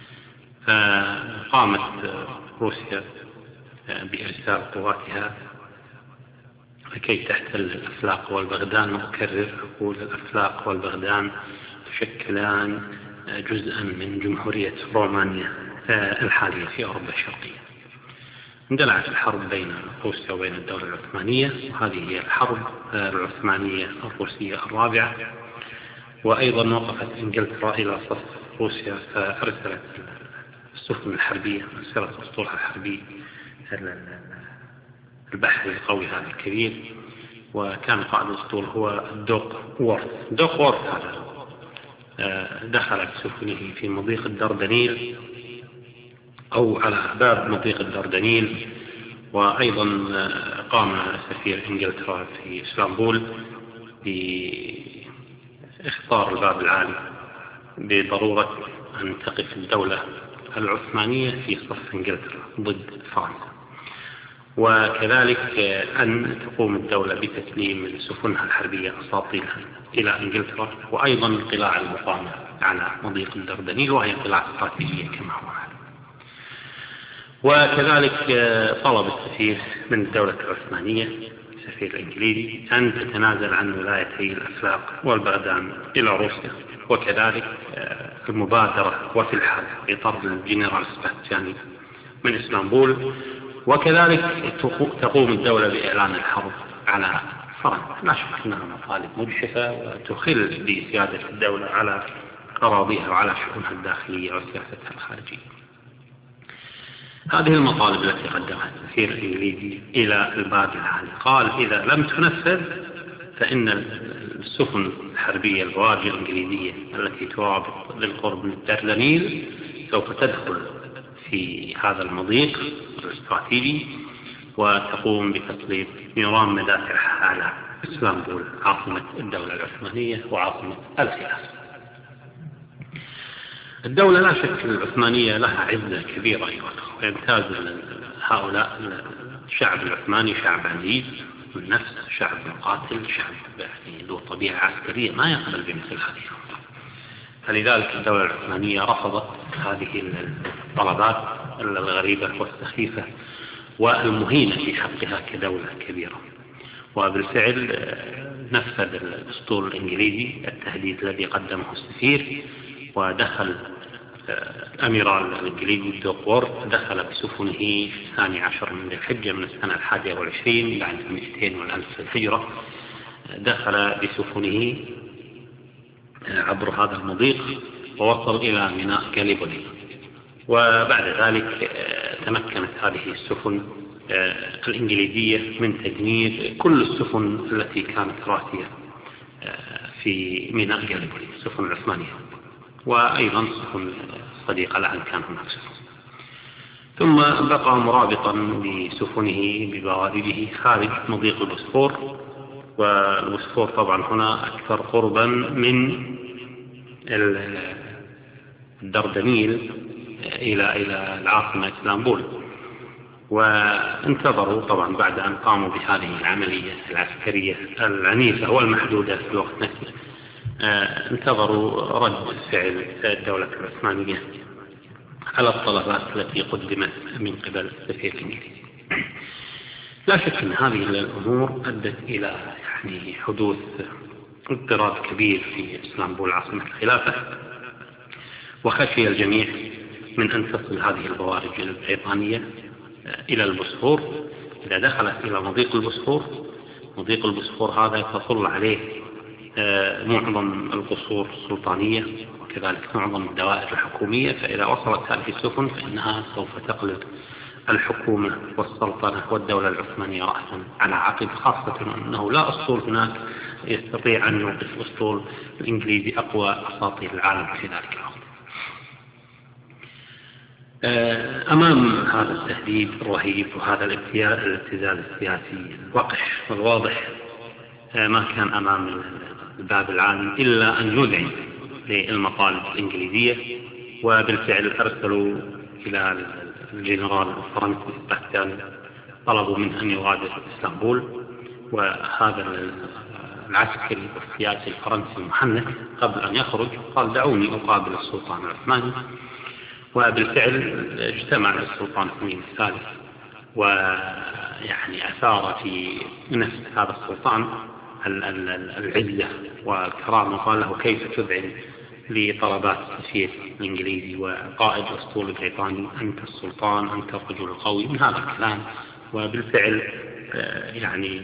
فقامت روسيا بإرسال قواتها لكي تحتل الأفلاق والبغداد. وأكرر أقول الأفلاق والبغداد تشكلان جزءا من جمهورية رومانيا الحالية في أوروبا الشرقية. اندلعت الحرب بين روسيا وبين الدولة العثمانية، وهذه هي الحرب العثمانية الروسية الرابعة. وأيضا وقفت إنجلترا إلى صف روسيا، فأرسلت السفن الحربية، أرسلت أسطولها الحربي البحري القوي هذا الكبير، وكان قائد الأسطول هو دوق وورث. دوق وورث هذا دخل بسفنه في مضيق الدردنيل أو على باب مضيق الدردنيل. وأيضا قام سفير إنجلترا في اسطنبول باختار الباب العالي بضرورة أن تقف الدولة العثمانية في صف إنجلترا ضد فرنسا، وكذلك أن تقوم الدولة بتسليم سفنها الحربية أساطيلها إلى إنجلترا، وأيضا القلاع المقامة على مضيق الدردنيل، وهي قلاع استراتيجية كما هو معلوم. وكذلك طلب السفير من الدولة العثمانية، السفير الإنجليزي، أن تتنازل عن ولايتي الأفلاق والبغداد إلى روسيا، وكذلك المبادرة وفي الحال بطرد الجنرال سباستياني من اسطنبول، وكذلك تقوم الدولة بإعلان الحرب على فرنسا. لا شك أنها مطالب مجحفة وتخل بسيادة الدولة على أراضيها وعلى شؤونها الداخلية وسياستها الخارجية. هذه المطالب التي قدمها السفير الإنجليزي إلى الباب العالي، قال إذا لم تنفذ فإن السفن الحربية البواجي الإنجليزية التي ترابط للقرب من الدردنيل سوف تدخل في هذا المضيق الاستراتيجي وتقوم بتسليط نيران مدافعها على اسطنبول عاصمة الدولة العثمانية وعاصمة الخلافة. الدولة لا شك العثمانية لها عزة كبيرة أيضا، ويمتاز هؤلاء الشعب العثماني شعب عزيز بالنفس، شعب مقاتل، شعب يعني ذو طبيعة عسكرية ما يقبل بمثل هذه الأمور. فلذلك الدولة العثمانية رفضت هذه الطلبات الغريبة والسخيفة والمهينة في حقها كدولة كبيرة. وبالفعل نفذ الأسطول الإنجليزي التهديد الذي قدمه السفير، ودخل الأميرال الإنجليزي دوق وورث دخل بسفنه في الثاني عشر من ذي الحجة من السنة الحادية والعشرين بعد مئتين والألف الهجرة، دخل بسفنه عبر هذا المضيق ووصل إلى ميناء غاليبولي. وبعد ذلك تمكنت هذه السفن الإنجليزية من تدمير كل السفن التي كانت راسية في ميناء غاليبولي، السفن العثمانية، وأيضا سفن صديقة الآن كان هناك سفن. ثم بقى مرابطا بسفنه ببوارده خارج مضيق البوسفور، والبوسفور طبعا هنا أكثر قربا من الدردنيل إلى إلى العاصمة اسطنبول. وانتظروا طبعا بعد أن قاموا بهذه العملية العسكرية العنيفة والمحدودة في الوقت نفسه، انتظروا رد فعل الدولة العثمانية على الطلبات التي قدمت من قبل السفير الإنجليزي. لا شك أن هذه الأمور أدت إلى يعني حدوث اضطراب كبير في اسطنبول عاصمة الخلافة، وخشي الجميع من أن تصل هذه البوارج البريطانية إلى البوسفور. إذا دخلت إلى مضيق البوسفور، مضيق البوسفور هذا تطل عليه معظم القصور السلطانية وكذلك معظم الدوائر الحكومية، فإذا وصلت هذه السفن فإنها سوف تقلب الحكومة والسلطنة والدولة العثمانية رأسا على عقب، خاصة أنه لا أسطول هناك يستطيع أن يوقف الأسطول الإنجليزي أقوى أساطيل العالم في ذلك الوقت. أمام هذا التهديد الرهيب وهذا الابتزاز السياسي الوقح والواضح، ما كان أمام الباب العالم إلا أن يذعن للمطالب الإنجليزية، وبالفعل أرسلوا إلى الجنرال الفرنسي سباستياني، طلبوا منه أن يغادر اسطنبول. وهذا العسكري والسياسي الفرنسي المحنك قبل أن يخرج قال دعوني أقابل السلطان العثماني، وبالفعل اجتمع السلطان سليم الثالث، ويعني أثار في نفس هذا السلطان العزة والكرامة، قال له كيف تذعن لطلبات السفير الإنجليزي وقائد الأسطول البريطاني، أنت السلطان، أنت الرجل القوي، من هذا الكلام. وبالفعل يعني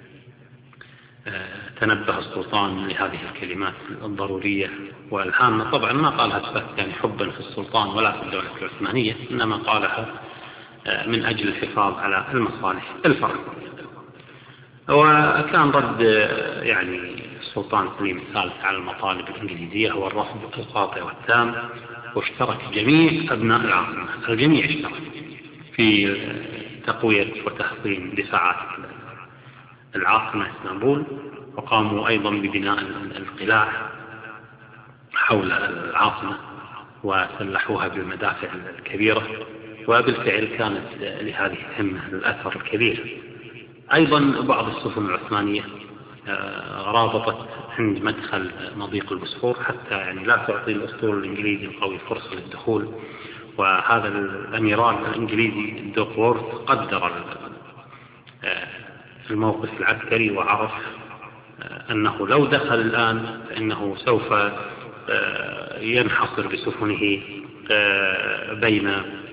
تنبه السلطان لهذه الكلمات الضرورية والهامة. طبعا ما قالها سباستياني حبا في السلطان ولا في الدولة العثمانية، إنما قالها من أجل الحفاظ على المصالح الفرنسية. وكان رد يعني السلطان سليم الثالث على المطالب الإنجليزية هو الرفض القاطع والتام، واشترك جميع أبناء العاصمة، الجميع اشترك في تقوية وتحصين دفاعات العاصمة اسطنبول، وقاموا أيضا ببناء القلاع حول العاصمة وسلحوها بالمدافع الكبيرة، وبالفعل كانت لهذه الهمة الأثر الكبير. أيضا بعض السفن العثمانية رابطت عند مدخل مضيق البوسفور حتى يعني لا تعطي الأسطول الإنجليزي القوي فرصة للدخول، وهذا الأميرال الإنجليزي دوكورث قدر الموقف العسكري وعرف أنه لو دخل الآن فإنه سوف ينحصر بسفنه بين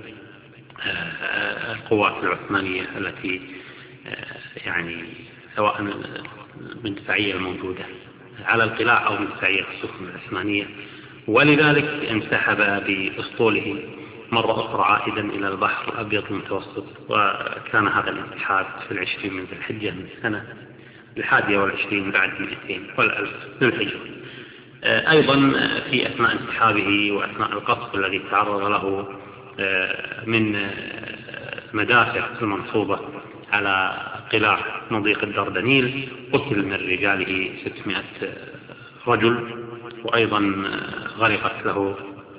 القوات العثمانية التي يعني سواء المدفعية الموجودة على القلاع أو مدفعية السفن العثمانية، ولذلك انسحب بأسطوله مرة أخرى عائدا إلى البحر الأبيض المتوسط. وكان هذا الانسحاب في العشرين من ذي الحجة من السنة الحادية والعشرين بعد مئتين والألف من الهجرة. أيضا في أثناء انسحابه وأثناء القصف الذي تعرض له من مدافع المنصوبة على قلاع مضيق الدردنيل قتل من رجاله ستمائة رجل، وأيضا غرقت له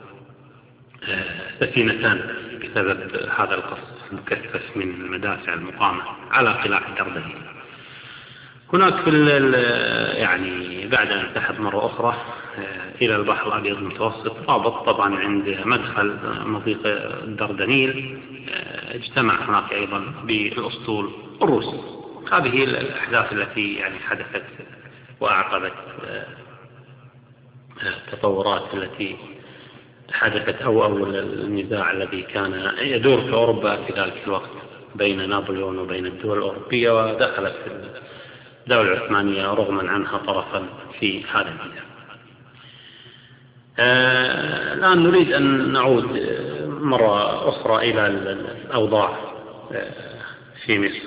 سفينتان بسبب هذا القصف المكثف من المدافع المقامة على قلاع الدردنيل. هناك في يعني بعد أن انسحب مرة أخرى إلى البحر الأبيض المتوسط، رابط طبعا عند مدخل مضيق الدردنيل اجتمع هناك أيضا بالأسطول الروسي. هذه الأحداث التي يعني حدثت وأعقبت التطورات التي حدثت أو أول النزاع الذي كان يدور في أوروبا في ذلك الوقت بين نابليون وبين الدول الأوروبية، ودخلت الدولة العثمانية رغما عنها طرفا في هذا النزاع. الآن نريد أن نعود مرة أخرى إلى الأوضاع في مصر.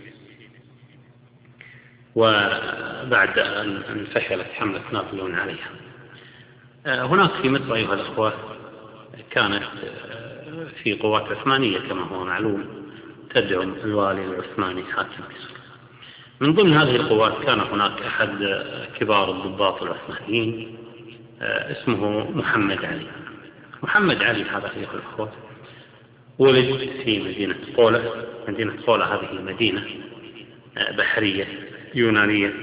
وبعد أن فشلت حملة نابليون عليها، هناك في مصر أيها الأخوة كانت في قوات عثمانية كما هو معلوم تدعم الوالي العثماني حاكم مصر. من ضمن هذه القوات كان هناك أحد كبار الضباط العثمانيين اسمه محمد علي. محمد علي هذا أيها الأخوة ولد في مدينة قولة. مدينة قولة هذه مدينة بحرية يونانية.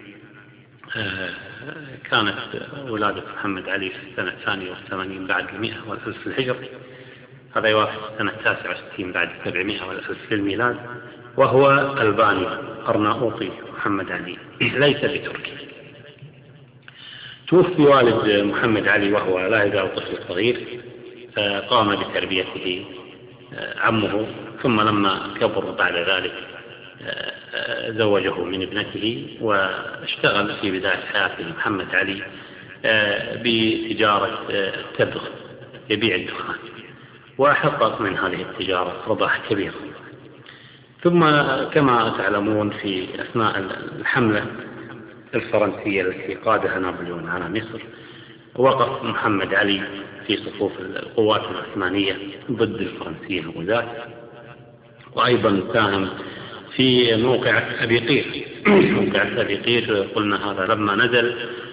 كانت ولادة محمد علي في السنة الثانية والثمانين بعد المئة والألف الهجري، هذا يوافق السنة التاسعة والستين بعد سبعمائة والألف للميلاد، وهو ألباني أرناؤوطي محمد علي ليس بتركي. توفي والد محمد علي وهو لا يزال طفل صغير، قام بتربيته عمه، ثم لما كبر بعد ذلك زوجه من ابنته، واشتغل في بداية حياته محمد علي بتجارة تبغ، يبيع الدخان، وحقق من هذه التجارة ربح كبير. ثم كما تعلمون في أثناء الحملة الفرنسية التي قادها نابليون على مصر، وقف محمد علي في صفوف القوات العثمانية ضد الفرنسيين الغزاة، وأيضا ساهم في موقعة أبي قير. موقعة أبي قير قلنا هذا لما نزل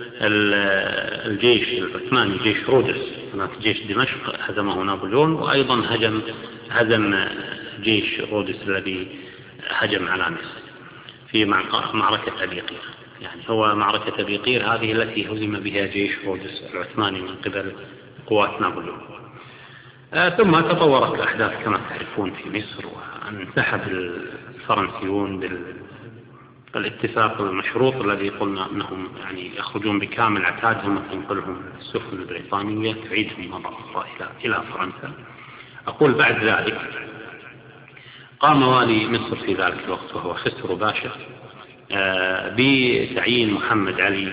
الجيش العثماني جيش رودس، هناك جيش دمشق هزمه نابليون، وأيضا هجم هزم جيش رودس الذي هجم على مصر في معركة أبي قير. يعني هو معركة أبي قير هذه التي هزم بها جيش رودس العثماني من قبل قوات نابليون. آه ثم تطورت الأحداث كما تعرفون في مصر، وانسحب الفرنسيون بالاتفاق المشروط الذي قلنا أنهم يعني يخرجون بكامل عتادهم وتنقلهم السفن البريطانية تعيدهم مرة أخرى إلى إلى فرنسا. أقول بعد ذلك قام والي مصر في ذلك الوقت وهو خسرو باشا بتعيين محمد علي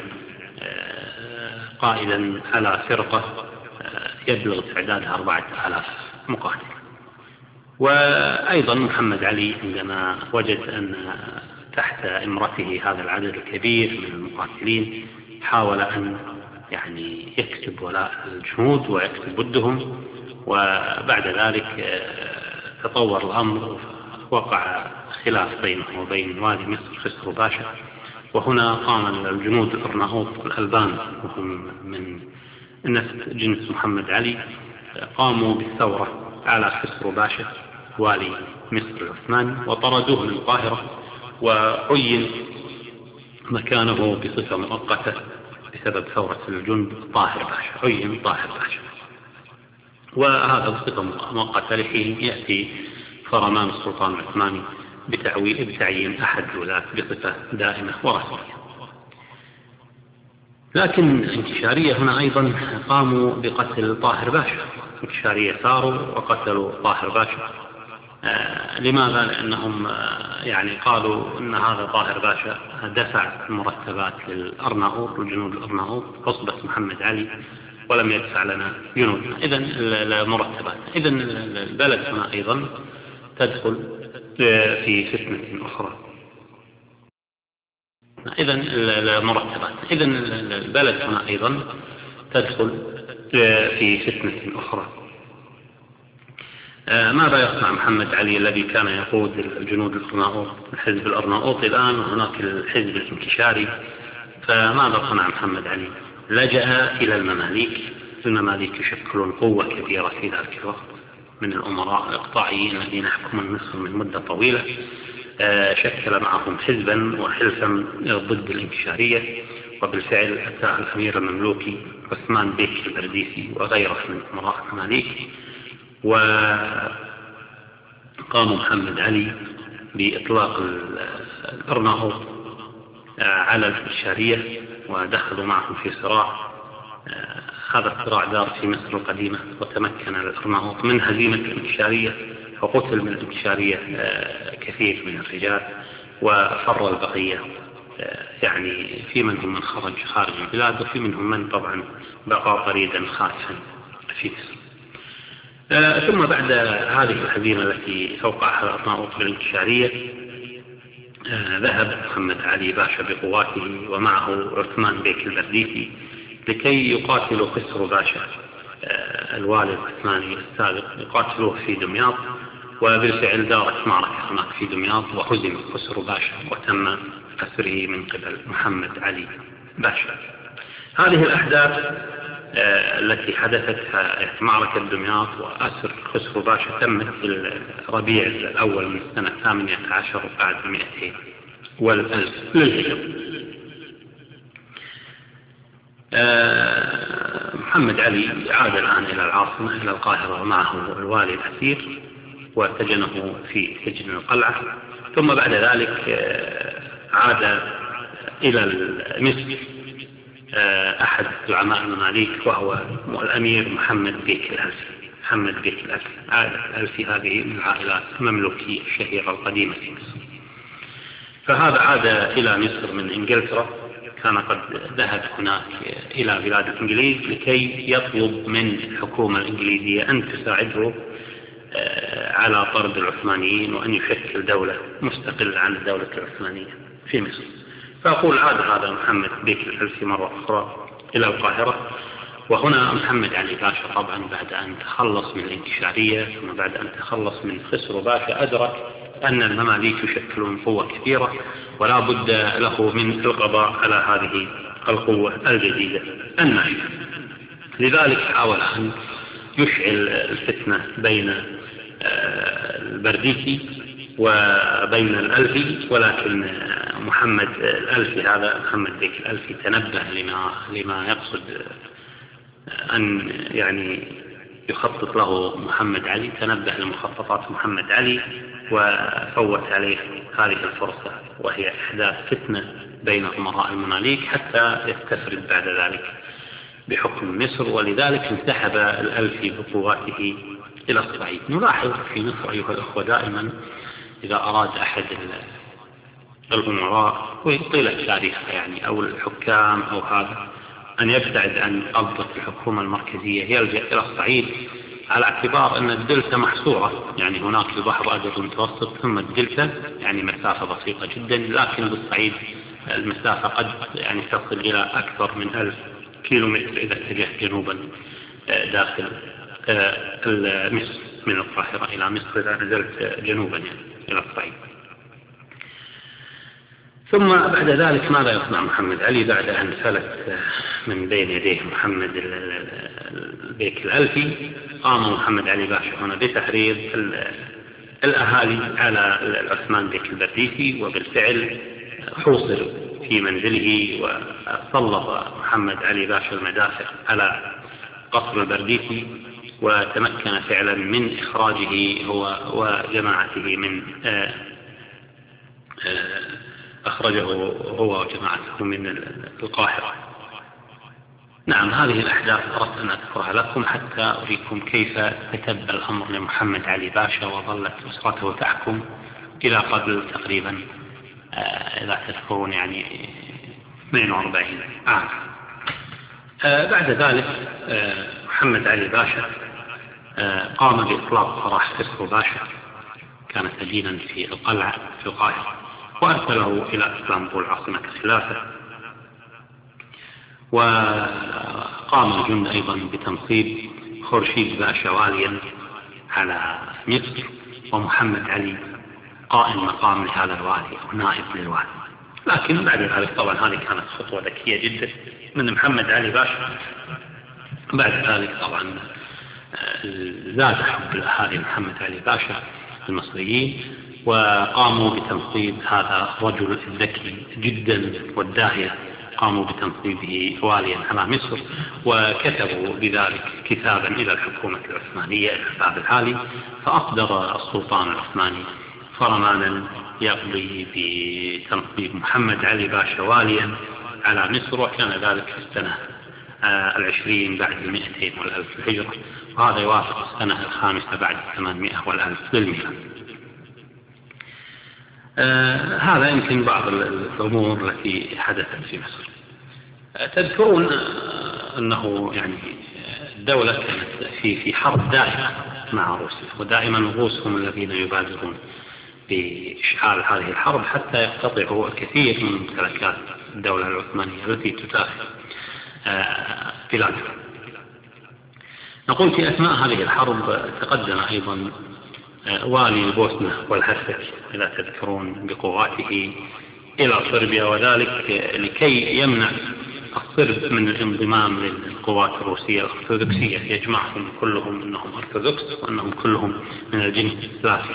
قائدا على فرقة يبلغ تعدادها أربعة آلاف مقاتل. وأيضا محمد علي عندما وجد أن تحت إمرته هذا العدد الكبير من المقاتلين حاول أن يعني يكسب ولاء الجنود ويكسب ودهم، وبعد ذلك تطور الأمر، وقع خلاف بينه وبين والي مصر خسرو باشا، وهنا قام الجنود الأرناؤوط الألبان وهم من نفس جنس محمد علي قاموا بالثورة على خسرو باشا والي مصر العثماني، وطردوه من القاهرة، وعين مكانه بصفة مؤقتة بسبب ثورة الجند طاهر باشا، عين طاهر باشا، وهذا بصفة مؤقتة لحين يأتي فرمان السلطان العثماني بتعيين أحد الولاة بصفة دائمة ورسمية. لكن الانكشارية هنا أيضا قاموا بقتل طاهر باشا، الانكشارية ثاروا وقتلوا طاهر باشا. آه لماذا؟ لأنهم آه يعني قالوا أن هذا طاهر باشا دفع المرتبات للأرناؤوط والجنود الأرناؤوط عصبة محمد علي، ولم يدفع لنا جنودنا، إذن المرتبات. إذن البلد هنا أيضا تدخل في فتنة أخرى. إذن المرتبات إذن البلد هنا أيضا تدخل في فتنة أخرى. ماذا يصنع محمد علي الذي كان يقود الجنود الأرناؤوط، الحزب الأرناؤوطي الآن وهناك الحزب الانكشاري؟ فماذا صنع محمد علي؟ لجأ إلى المماليك. المماليك يشكلون قوة كبيرة في ذلك الوقت من الأمراء الإقطاعيين الذين يحكمون مصر من مدة طويلة، شكل معهم حزبا وحلفا ضد الانكشارية، وبالفعل أتى الأمير المملوكي عثمان بيك البرديسي وغيره من أمراء المماليك، وقام محمد علي بإطلاق الأرناؤوط على الانكشارية ودخلوا معهم في صراع. هذا الصراع دار في مصر القديمة، وتمكن الأرناؤوط من هزيمة الانكشارية، وقتل من الانكشارية كثير من الرجال، وفر البقية، يعني في منهم من خرج خارج البلاد، وفي منهم من طبعا بقى طريدا خائفا في مصر. ثم بعد هذه الهزيمة التي أوقعها الأرناؤوط بالانكشارية ذهب محمد علي باشا بقواته ومعه عثمان بيك البرديسي لكي يقاتلوا خسرو باشا الوالي العثماني السابق، يقاتلوه في دمياط، وبالفعل دارت معركة هناك في دمياط وهزم خسرو باشا وتم أسره من قبل محمد علي باشا. هذه الأحداث التي حدثت في معركة دمياط وأسر خسرو باشا تمت في الربيع الأول من السنة الثامنة عشر بعد المئتين والألف للهجرة. محمد علي عاد الآن إلى العاصمة إلى القاهرة ومعه الوالي الأثير وسجنه في سجن القلعة، ثم بعد ذلك عاد إلى مصر أحد زعماء المماليك وهو الأمير محمد بيك الألفي. محمد بيك الألفي عائلة الألفي هذه من العائلات المملوكية الشهيرة القديمة في مصر. فهذا عاد إلى مصر من إنجلترا، كان قد ذهب هناك إلى بلاد الإنجليز لكي يطلب من الحكومة الإنجليزية أن تساعده على طرد العثمانيين وأن يشكل دولة مستقلة عن الدولة العثمانية في مصر. فأقول عاد هذا محمد بيك الألفي مرة أخرى إلى القاهرة، وهنا محمد علي باشا طبعا بعد أن تخلص من الانتشارية ثم بعد أن تخلص من خسرو باشا أدرك أن المماليك يشكلون قوة كبيرة ولا بد له من القضاء على هذه القوة الجديدة الناشئة. لذلك حاول أن يشعل الفتنة بين البرديسي وبين الألفي، ولكن محمد الألفي هذا محمد بيك الألفي تنبه لما لما يقصد أن يعني يخطط له محمد علي، تنبه لمخططات محمد علي وفوت عليه هذه الفرصة وهي إحداث فتنة بين أمراء المماليك حتى يستفرد بعد ذلك بحكم مصر. ولذلك انسحب الألفي بقواته إلى الصعيد. نلاحظ في مصر أيها الأخوة دائما إذا أراد أحد الأمراء وطيلة تاريخها يعني أو الحكام أو هذا أن يبتعد عن قبضة الحكومة المركزية يلجأ إلى الصعيد على اعتبار أن الدلتا محصورة، يعني هناك البحر الأبيض المتوسط ثم الدلتا يعني مسافة بسيطة جدا، لكن بالصعيد المسافة قد يعني تصل إلى أكثر من ألف كيلومتر إذا اتجه جنوبا داخل مصر من القاهرة إلى مصر إذا نزلت جنوبا يعني إلى الصعيد. ثم بعد ذلك ماذا يصنع محمد علي بعد أن فلت من بين يديه محمد بيك الألفي؟ قام محمد علي باشا هنا بتحريض الأهالي على العثمان بيك البرديسي، وبالفعل حوصر في منزله وسلط محمد علي باشا المدافع على قصر البرديسي وتمكن فعلا من إخراجه هو وجماعته من آآ آآ أخرجه هو وجماعته من القاهرة. نعم، هذه الأحداث أردت أن أذكرها لكم حتى أريكم كيف تتبع الأمر لمحمد علي باشا وظلت أسرته تحكم إلى قبل تقريبا إذا تذكرون يعني اثنين وأربعين عام. بعد ذلك محمد علي باشا قام بإطلاق سراح خسرو باشا، كان سجينا في القلعة في القاهرة، وأرسله إلى اسطنبول عاصمة الخلافة. وقام الجند أيضا بتنصيب خورشيد باشا واليا على مصر، ومحمد علي قائم مقام لهذا الوالي أو نائب للوالي. لكن بعد ذلك طبعا هذه كانت خطوة ذكية جدا من محمد علي باشا. بعد ذلك طبعا زاد حب الأهالي محمد علي باشا المصريين، وقاموا بتنصيب هذا الرجل الذكي جدا والداهية، قاموا بتنصيبه واليا على مصر، وكتبوا بذلك كتابا إلى الحكومة العثمانية الحساب الحالي، فأصدر السلطان العثماني فرمانا يقضي بتنصيب محمد علي باشا واليا على مصر، وكان ذلك في السنة العشرين بعد المئتين والألف الهجرة، وهذا يوافق السنة الخامسة بعد الثمانمائة والألف للميلاد. آه هذا يمكن بعض الأمور التي حدثت في مصر. آه تذكرون آه أنه يعني الدولة كانت في في حرب دائمة مع روسيا، ودائما الروس هم الذين يبادرون بإشعال هذه الحرب حتى يقتطعوا الكثير من ممتلكات الدولة العثمانية التي تدافع آه بلادها. نقول في أثناء هذه الحرب تقدم أيضا والي البوسنة والهرسك إذا تذكرون بقواته إلى صربيا، وذلك لكي يمنع الصرب من الانضمام للقوات الروسية الأرثوذكسية، يجمعهم كلهم أنهم أرثوذكس وأنهم كلهم من الجنس السلافي.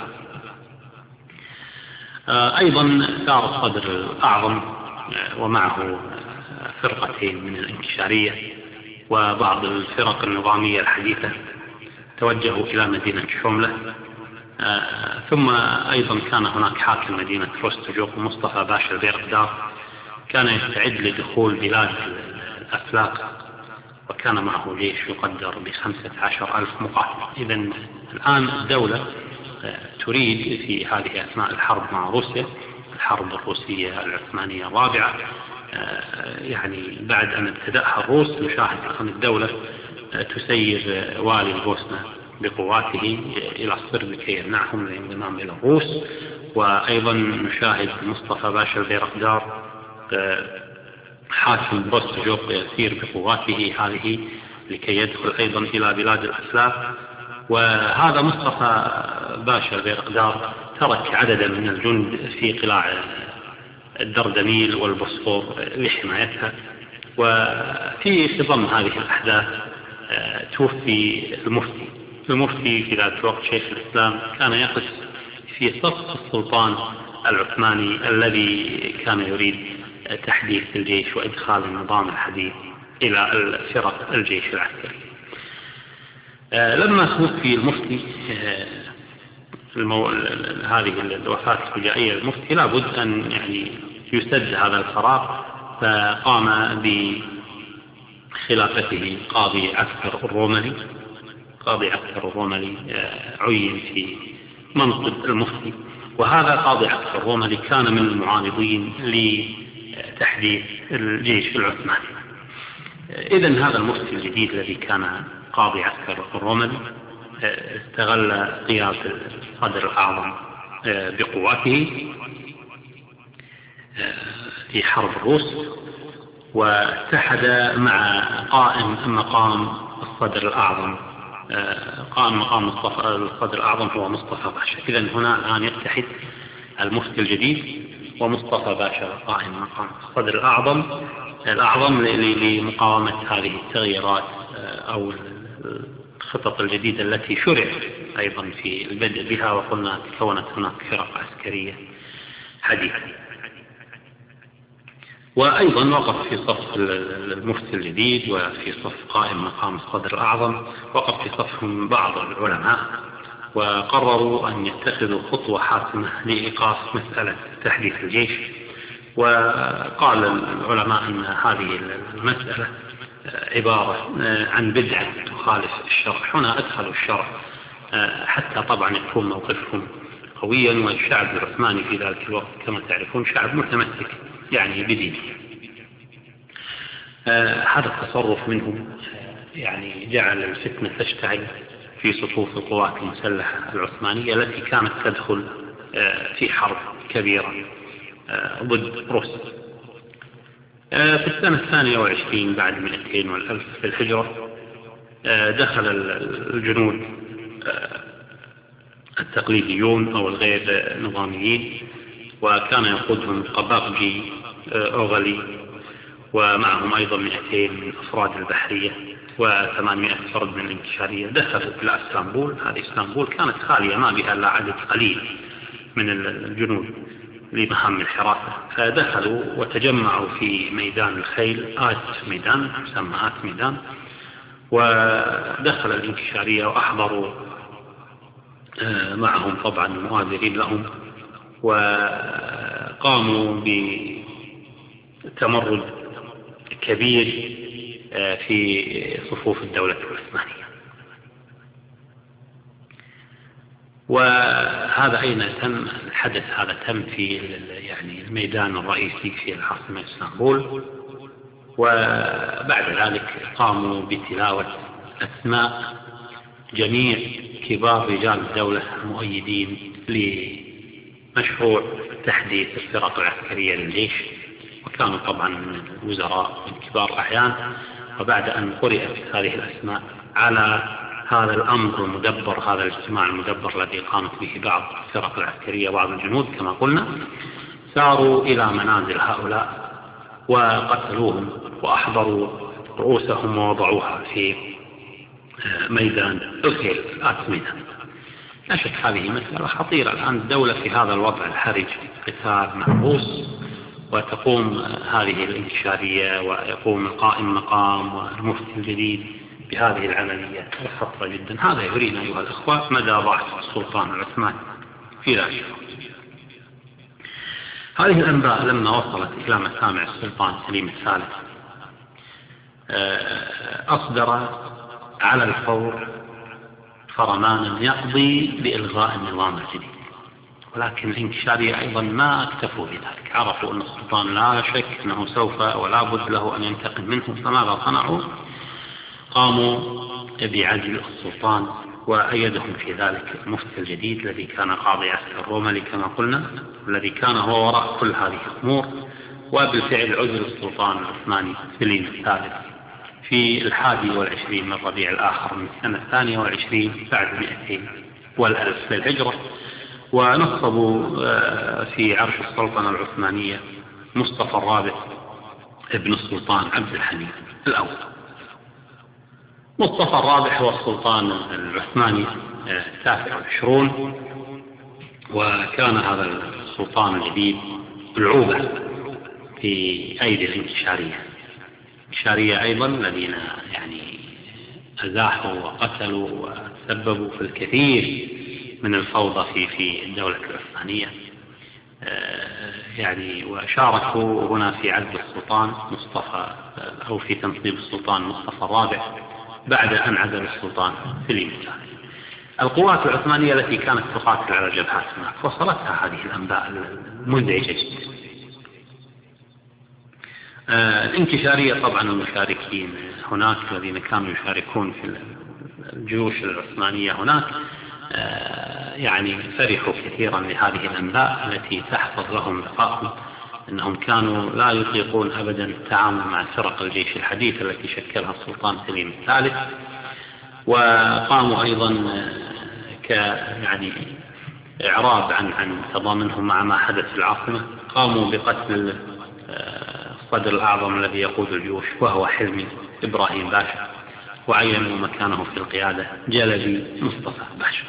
أيضا ثار الصدر الأعظم ومعه فرقتين من الانكشارية وبعض الفرق النظامية الحديثة توجهوا إلى مدينة شوملة. ثم أيضا كان هناك حاكم مدينة روستوجوك مصطفى باشا البيرقدار، كان يستعد لدخول بلاد الأفلاق وكان معه جيش يقدر بخمسة عشر ألف مقاتل. إذن الآن الدولة تريد في هذه أثناء الحرب مع روسيا، الحرب الروسية العثمانية الرابعة، يعني بعد أن ابتدأها الروس، نشاهد أن الدولة تسير والي البوسنة بقواته إلى الصرب لكي يمنعهم من الانضمام إلى الروس. وأيضا نشاهد مصطفى باشا البيرقدار حاكم روستوجوك يسير بقواته هذه لكي يدخل أيضا إلى بلاد الأسلاف. وهذا مصطفى باشا البيرقدار ترك عددا من الجند في قلاع الدردنيل والبوسفور لحمايتها. وفي خضم هذه الأحداث توفي المفتي المفتي في ذات الوقت شيخ الإسلام، كان يقف في صف السلطان العثماني الذي كان يريد تحديث الجيش وإدخال النظام الحديث إلى الفرق الجيش العسكري. لما توفي المفتي المو... هذه الوفاة الفجائية للمفتي لابد أن يعني يسد هذا الفراغ، فقام بخلافته قاضي عسكر الروملي. قاضي عسكر الروملي عين في منصب المفتي، وهذا قاضي عسكر الروملي كان من المعارضين لتحديث الجيش العثماني. إذن هذا المفتي الجديد الذي كان قاضي عسكر الروملي استغل قيادة الصدر الأعظم بقواته في حرب الروس، واتحد مع قائم مقام الصدر الأعظم. قائم مقام الصدر الأعظم هو مصطفى باشا. إذن هنا الآن يتحد المفتي الجديد ومصطفى باشا قائم مقام الصدر الأعظم الأعظم لمقاومة هذه التغييرات أو الخطط الجديدة التي شرع أيضا في البدء بها، وقلنا تكونت هناك فرق عسكرية حديثة. وأيضا وقف في صف المفتي الجديد وفي صف قائم مقام الصدر الأعظم وقف في صفهم بعض العلماء، وقرروا أن يتخذوا خطوة حاسمة لإيقاف مسألة تحديث الجيش. وقال العلماء أن هذه المسألة عبارة عن بدعة تخالف الشرع. هنا أدخلوا الشرع حتى طبعا يكون موقفهم قويا، والشعب العثماني في ذلك الوقت كما تعرفون شعب متمسك يعني بدينه. هذا التصرف منهم يعني جعل الفتنة تشتعل في صفوف القوات المسلحة العثمانية التي كانت تدخل في حرب كبيرة ضد روسيا. في السنة الثانية والعشرين بعد مئتين والألف في الهجرة دخل الجنود التقليديون أو الغير نظاميين، وكان يقودهم قباقجي أوغلي، ومعهم أيضا مئتين من أفراد البحرية وثمانمائة فرد من الانكشارية. دخلوا إلى اسطنبول. هذه اسطنبول كانت خالية ما بها إلا عدد قليل من الجنود لمهام الحراسة، فدخلوا وتجمعوا في ميدان الخيل آت ميدان يسمى آت ميدان. ودخل الانكشارية وأحضروا معهم طبعا مؤازرين لهم، وقاموا بتمرد كبير في صفوف الدولة العثمانية. وهذا أين تم الحدث؟ هذا تم في يعني الميدان الرئيسي في العاصمة اسطنبول. وبعد ذلك قاموا بتلاوة أسماء جميع كبار رجال الدولة المؤيدين لمشروع تحديث الفرق العسكرية للجيش، وكانوا طبعا من الوزراء من كبار الأعيان. وبعد أن قرأت هذه الأسماء على هذا الأمر المدبر، هذا الاجتماع المدبر الذي قامت به بعض الفرق العسكرية وبعض الجنود كما قلنا، ساروا إلى منازل هؤلاء وقتلوهم وأحضروا رؤوسهم ووضعوها في ميدان الخيل الآتمنة. لا شك هذه مسألة خطيرة. الآن الدولة في هذا الوضع الحرج، قتال مع الروس، وتقوم هذه الانتشارية ويقوم القائم مقام والمفتي الجديد بهذه العمليات الخطرة جدا. هذا يورينا أيها الأخوة مدى ضعف السلطان العثماني في ذلك. هذه الأنباء لما وصلت إلى مسامع السلطان سليم الثالث أصدر على الفور فرمانا يقضي بإلغاء النظام الجديد، ولكن الانتشارية أيضا ما اكتفوا بذلك، عرفوا أن السلطان لا شك أنه سوف ولا بد له أن ينتقم منهم، فماذا صنعوا؟ قاموا بعزل السلطان وأيدهم في ذلك المفتي الجديد الذي كان قاضي عسكر الروملي كما قلنا، الذي كان هو وراء كل هذه الأمور. وبالفعل عزل السلطان العثماني سليم الثالث في الحادي والعشرين من ربيع الآخر من السنة الثانية والعشرين بعد مئتين والألف للهجرة، ونصبوا في عرش السلطنة العثمانية مصطفى الرابع ابن السلطان عبد الحميد الأول. مصطفى الرابع هو السلطان العثماني التاسع والعشرون، وكان هذا السلطان الجديد العوبة في أيدي الانتشارية الانتشارية أيضا الذين يعني أزاحوا وقتلوا وسببوا في الكثير من الفوضى في في الدولة العثمانية، يعني وشاركوا هنا في عزل السلطان مصطفى أو في تنصيب السلطان مصطفى الرابع بعد أن عزل السلطان سليم الثاني. القوات العثمانية التي كانت تقاتل على جبهات هناك وصلتها هذه الأنباء المزعجة جدا. الانتشارية طبعا المشاركين هناك الذين كانوا يشاركون في الجيوش العثمانية هناك يعني فرحوا كثيرا لهذه الأنباء التي تحفظ لهم بقائهم، أنهم كانوا لا يطيقون أبدا التعامل مع فرق الجيش الحديث التي شكلها السلطان سليم الثالث. وقاموا أيضا ك يعني إعراب عن عن تضامنهم مع ما حدث في العاصمة، قاموا بقتل الصدر الأعظم الذي يقود الجيوش وهو حلمي إبراهيم باشا، وعينوا مكانه في القيادة جلبي مصطفى باشا.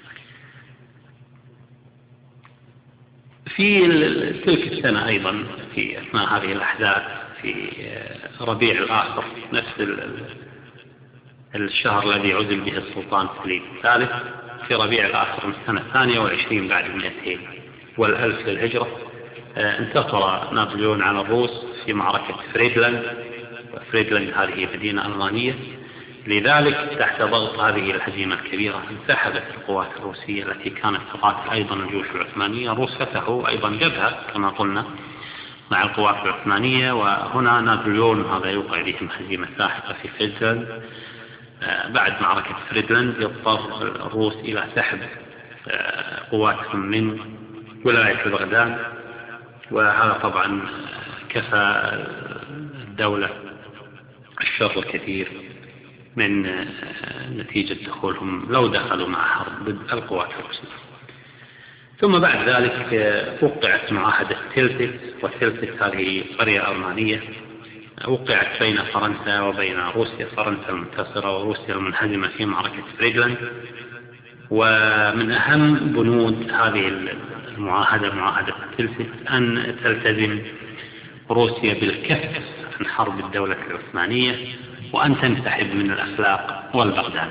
في تلك السنة أيضا في أثناء هذه الأحداث في ربيع الآخر نفس الشهر الذي عزل به السلطان سليم الثالث، في ربيع الآخر من السنة الثانية والعشرين بعد المئتين والألف للهجرة انتصر نابليون على الروس في معركة فريدلاند. فريدلاند هذه مدينة ألمانية، لذلك تحت ضغط هذه الهزيمة الكبيرة انسحبت القوات الروسية التي كانت تقاتل أيضا الجيوش العثمانية. الروس فتحوا أيضا جبهة كما قلنا مع القوات العثمانية، وهنا نابليون هذا يوقع بهم هزيمة ساحقة في فريدلاند. بعد معركة فريدلاند يضطر الروس إلى سحب قواتهم من ولاية بغداد، وهذا طبعا كفى الدولة الشر الكثير من نتيجة دخولهم لو دخلوا مع حرب ضد القوات الروسية. ثم بعد ذلك وقعت معاهدة تيلسيت، وتيلسيت هذه قرية ألمانية وقعت بين فرنسا وبين روسيا، فرنسا المنتصرة وروسيا المنهزمة في معركة فريدلاند. ومن أهم بنود هذه المعاهدة معاهدة تيلسيت أن تلتزم روسيا بالكف عن حرب الدولة العثمانية وأن تنسحب من الأخلاق والبغداد.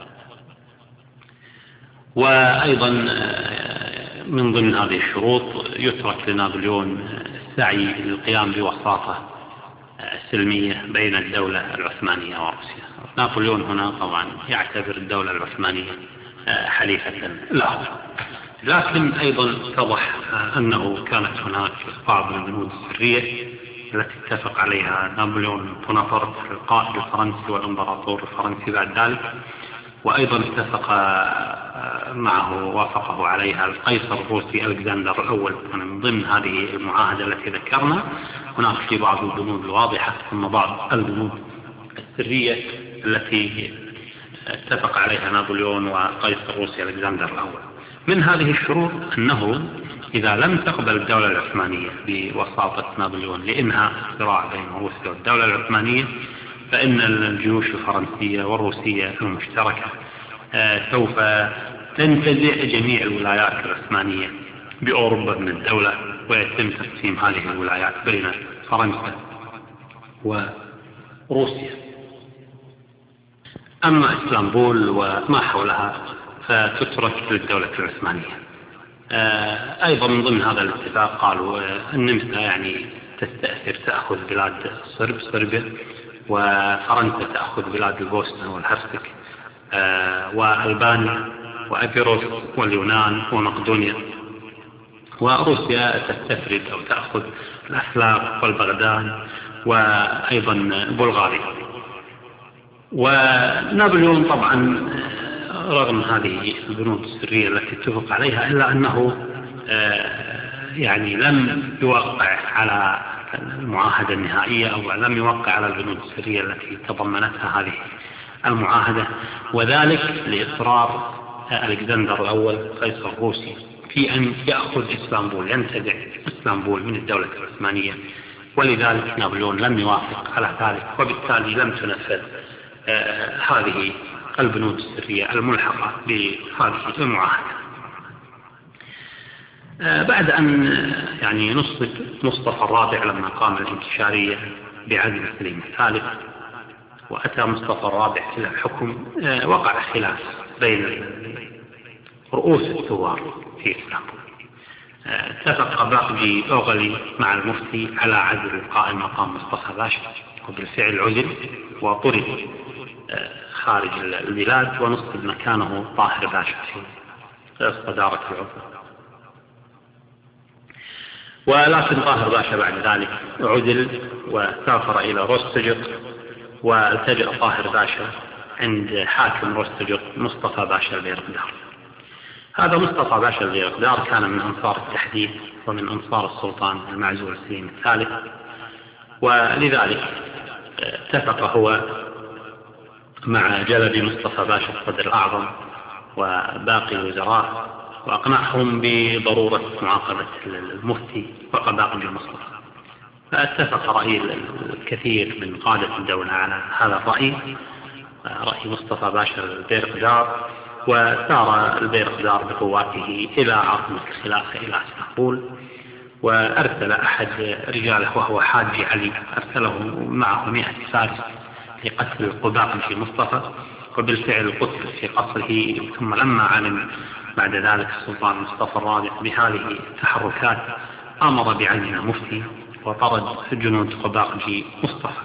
وأيضا من ضمن هذه الشروط يترك لنابليون السعي للقيام بوساطة سلمية بين الدولة العثمانية وروسيا. نابليون هنا طبعا يعتبر الدولة العثمانية حليفة له، لكن أيضا اتضح أنه كانت هناك بعض البنود السرية التي اتفق عليها نابليون بونابرت القائد الفرنسي والإمبراطور الفرنسي بعد ذلك، وأيضا اتفق معه وافقه عليها القيصر الروسي ألكسندر الأول. من ضمن هذه المعاهدة التي ذكرنا هناك في بعض البنود الواضحة ثم بعض البنود السرية التي اتفق عليها نابليون وقيصر الروسي ألكسندر الأول. من هذه الشروط أنه إذا لم تقبل الدولة العثمانية بوساطة نابليون لإنهاء الصراع بين روسيا والدولة العثمانية، فإن الجيوش الفرنسية والروسية المشتركة سوف تنتزع جميع الولايات العثمانية بأوروبا من الدولة، ويتم تقسيم هذه الولايات بين فرنسا وروسيا. أما إسطنبول وما حولها فتترك للدولة العثمانية. أيضا من ضمن هذا الاتفاق قالوا النمسا يعني تستأثر تأخذ بلاد الصرب صربيا، وفرنسا تأخذ بلاد البوسنة والهرسك وألبانيا وأبيروس واليونان ومقدونيا، وروسيا تستفرد أو تأخذ الأسلاف والبغداد وأيضا بلغاريا. ونابليون طبعا رغم هذه البنود السرية التي اتفق عليها إلا أنه يعني لم يوقع على المعاهدة النهائية أو لم يوقع على البنود السرية التي تضمنتها هذه المعاهدة، وذلك لإصرار ألكسندر الأول قيصر الروسي في أن يأخذ إسطنبول، ينتزع إسطنبول من الدولة العثمانية، ولذلك نابليون لم يوافق على ذلك، وبالتالي لم تنفذ آه هذه البنود السرية الملحقة بهذه المعاهدة. آه بعد أن يعني نصب مصطفى الرابع لما قام الانكشارية بعزل سليم الثالث وأتى مصطفى الرابع إلى الحكم، آه وقع خلاف بين رؤوس الثوار في إسطنبول. اتفق باقي أوغلي مع المفتي على عزل قائم مقام مصطفى باشا، وبالفعل عزل وطرد خارج البلاد، ونصب مكانه طاهر باشا في صدارة العظمى. ولكن طاهر باشا بعد ذلك عزل وسافر إلى روستجق، والتجأ طاهر باشا عند حاكم روستجق مصطفى باشا البيرقدار. هذا مصطفى باشا البيرقدار كان من أنصار التحديث ومن أنصار السلطان المعزول سليم الثالث، ولذلك اتفق هو مع جلبي مصطفى باشا الصدر الأعظم وباقي الوزراء، وأقنعهم بضرورة معاقبة المفتي وقباقي المصطفى. فاتفق رأي الكثير من قادة الدولة على هذا الرأي، رأي مصطفى باشا البيرقدار، وسار البيرقدار بقواته إلى عاصمة الخلافة إلى اسطنبول، وأرسل أحد رجاله وهو حاجي علي، أرسله معه مئة فارس لقتل القباقي مصطفى، وبالفعل قتل في قصره. ثم لما علم بعد ذلك السلطان مصطفى الرابع بهذه التحركات أمر بعزل مفتي وطرد جنود قباقي مصطفى.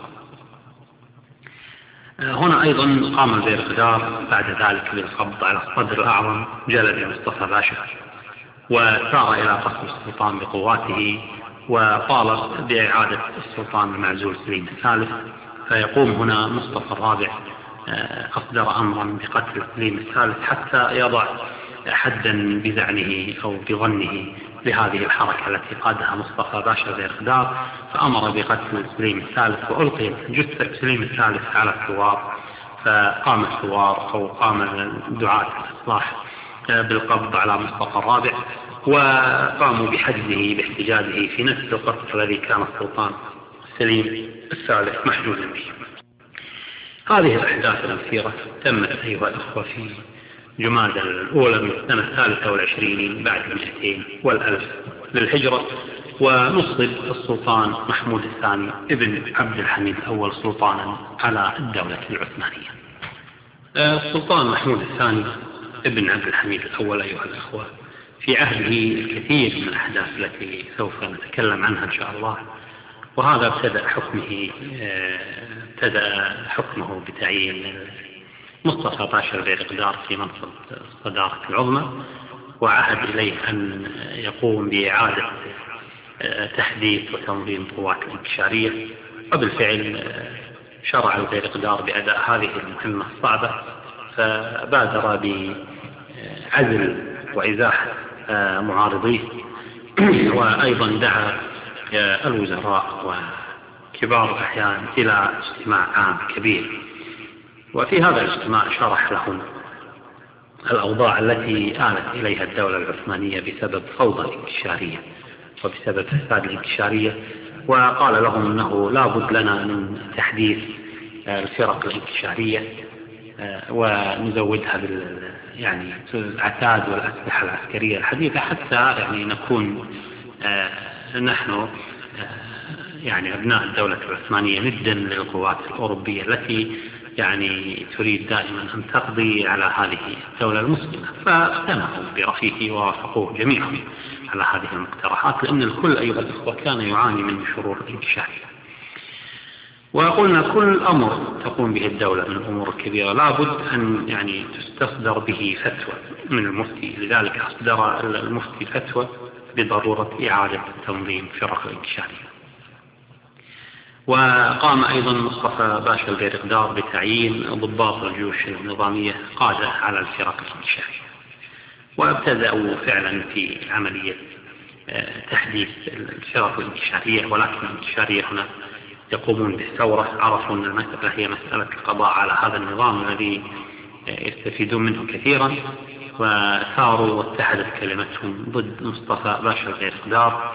هنا أيضا قام البيرقدار بعد ذلك بالقبض على الصدر الأعظم جلبي مصطفى باشا، وسار إلى قصر السلطان بقواته وطالب بإعادة السلطان المعزول سليم الثالث. فيقوم هنا مصطفى الرابع أصدر أمرا بقتل سليم الثالث حتى يضع حدا بزعمه أو بظنه لهذه الحركة التي قادها مصطفى باشا البيرقدار، فأمر بقتل سليم الثالث، وألقيت جثة سليم الثالث على الثوار. فقام الثوار أو قام دعاة الإصلاح بالقبض على مصطفى الرابع، وقاموا بحجزه باحتجازه في نفس القصر الذي كان السلطان سليم الثالث محجوزا به. هذه الأحداث الأخيرة تمت أيها الأخوة في جمادى الأولى من السنة الثالثة والعشرين بعد المئتين والألف للهجرة، ونصب السلطان محمود الثاني ابن عبد الحميد الأول سلطانا على الدولة العثمانية. السلطان محمود الثاني ابن عبد الحميد الأول أيها الأخوة في عهده الكثير من الأحداث التي سوف نتكلم عنها إن شاء الله، وهذا ابتدأ حكمه ابتدأ حكمه بتعيين مصطفى باشا البيرقدار في منصب الصدارة العظمى، وعهد إليه أن يقوم بإعادة تحديث وتنظيم قوات الانكشارية. وبالفعل شرع البيرقدار بأداء هذه المهمة الصعبة، فبادر بعزل وإزاحة معارضيه، وأيضا دعا الوزراء وكبار الأحيان إلى اجتماع عام كبير. وفي هذا الاجتماع شرح لهم الأوضاع التي آلت إليها الدولة العثمانية بسبب فوضى الانكشارية وبسبب فساد الانكشارية، وقال لهم أنه لا بد لنا من تحديث الفرق الانكشارية ونزودها بال يعني العتاد والأسلحة العسكرية الحديثة حتى يعني نكون نحن يعني أبناء الدولة العثمانية ندا للقوات الأوروبية التي يعني تريد دائما أن تقضي على هذه الدولة المسلمة. فاقتنعوا برأيه ووافقوه جميعا على هذه المقترحات، لأن الكل أيها الأخوة كان يعاني من شرور الانكشارية. وقلنا كل أمر تقوم به الدولة من الأمور الكبيرة لابد أن يعني تستصدر به فتوى من المفتي، لذلك أصدر المفتي فتوى بضرورة إعادة تنظيم فرق الانكشارية. وقام أيضا مصطفى باشا البيرقدار بتعيين ضباط الجيوش النظامية قادة على الفرق الانكشارية، وابتدأوا فعلا في عملية تحديث الفرق الانكشارية. ولكن الانكشارية هنا يقومون بالثورة، عرفوا أن المسألة هي مسألة القضاء على هذا النظام الذي يستفيدون منه كثيرا، وثاروا واتحدت كلمتهم ضد مصطفى باشا البيرقدار.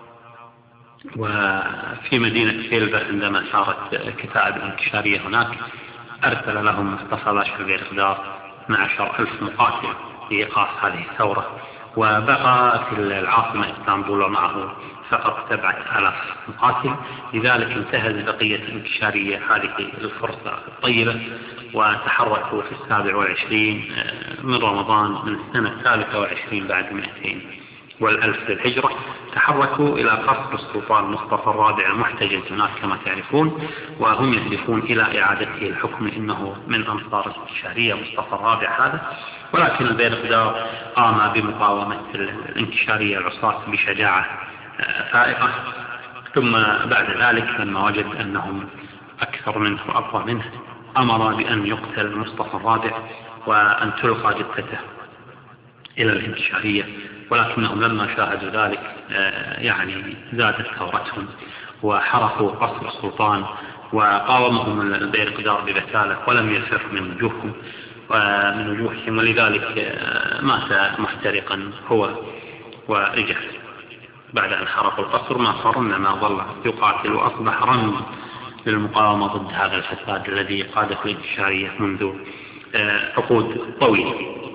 وفي مدينة فيلبا عندما صارت كتائب الانكشارية هناك أرسل لهم مصطفى باشا البيرقدار اثني عشر ألف مقاتل لإيقاف هذه الثورة، وبقى في العاصمة اسطنبول ومعه فقط سبعة آلاف مقاتل. لذلك انتهز بقية الانكشارية هذه الفرصة الطيبة وتحركوا في السابع والعشرين من رمضان من السنة الثالثة والعشرين بعد مئتين والألف للهجرة، تحركوا إلى قصر السلطان مصطفى الرابع المحتجز هناك كما تعرفون، وهم يهدفون إلى إعادته الحكم، إنه من أنصار الانكشارية مصطفى الرابع هذا. ولكن البيرقدار قام بمقاومة الانكشارية العصاة بشجاعة فائقة، ثم بعد ذلك لما وجد أنهم أكثر منه وأقوى منه أمر بأن يقتل مصطفى الرابع وأن تلقى جثته إلى الانكشارية. ولكنهم لما شاهدوا ذلك يعني زادت ثورتهم وحرقوا قصر السلطان، وقاومهم البيرقدار ببسالة ولم يفر من وجوههم ومن وجوههم، ولذلك مات محترقا هو ورجال بعد أن حرقوا القصر. ما صار ما ظل يقاتل، وأصبح رمز للمقاومة ضد هذا الفساد الذي قاده الانكشارية منذ عقود طويلة.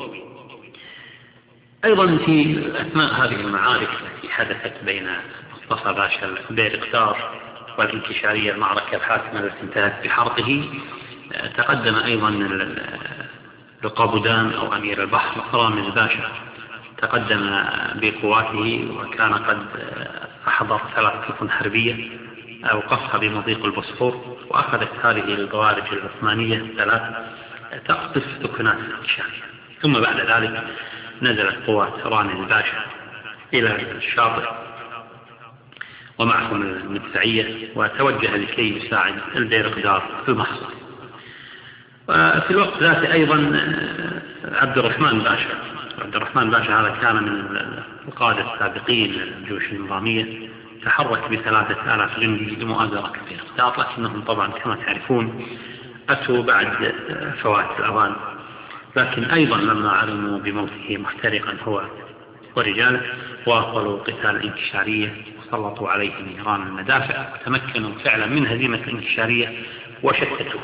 أيضا في أثناء هذه المعارك التي حدثت بين مصطفى باشا البيرقدار والانكشارية، المعركة الحاسمة التي انتهت بحرقه، تقدم أيضا القابودان أو أمير البحر رامز باشا، تقدم بقواته وكان قد أحضر ثلاث سفن حربية أوقفها بمضيق البوسفور، وأخذت هذه البوارج العثمانية الثلاث تقصف سكنات الانكشارية. ثم بعد ذلك نزلت قوات رامز باشا إلى الشاطئ ومعهم المدفعية، وتوجه لكي يساعد البيرقدار في المحصول. وفي الوقت ذاته أيضا عبد الرحمن باشا عبد الرحمن باشا هذا كان من القادة السابقين للجيوش النظامية، تحرك بثلاثة آلاف جندي لمؤازرة البيرقدار، لكنهم طبعا كما تعرفون أتوا بعد فوات الأوان. لكن أيضا لما علموا بموته محترقا هو ورجاله واصلوا قتال الانكشارية وسلطوا عليه نيران المدافع، وتمكنوا فعلا من هزيمة الانكشارية وشتتوا.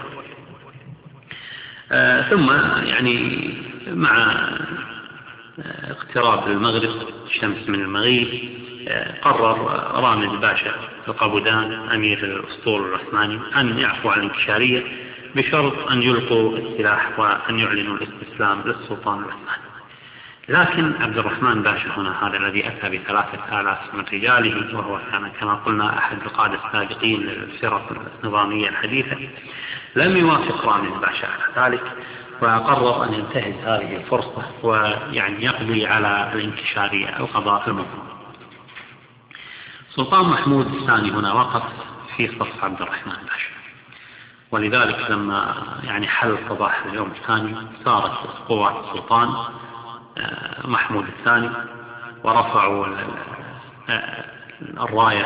آه ثم يعني مع اقتراب المغرب الشمس من المغيب آه قرر رامز باشا القابودان أمير الأسطول العثماني أن يعفو عن الانكشارية بشرط أن يلقوا السلاح وأن يعلنوا الاستسلام للسلطان العثماني. لكن عبد الرحمن باشا هنا هذا الذي أتى بثلاثة آلاف من رجاله، وهو كان كما قلنا أحد القادة السابقين للفرق النظامية الحديثة، لم يوافق رامز باشا على ذلك، وقرر أن ينتهز هذه الفرصة ويعني يقضي على الانكشارية القضاء المظلوم. سلطان محمود الثاني هنا وقف في صف عبد الرحمن باشا، ولذلك لما يعني حل صباح اليوم الثاني صارت قوات السلطان محمود الثاني ورفعوا الراية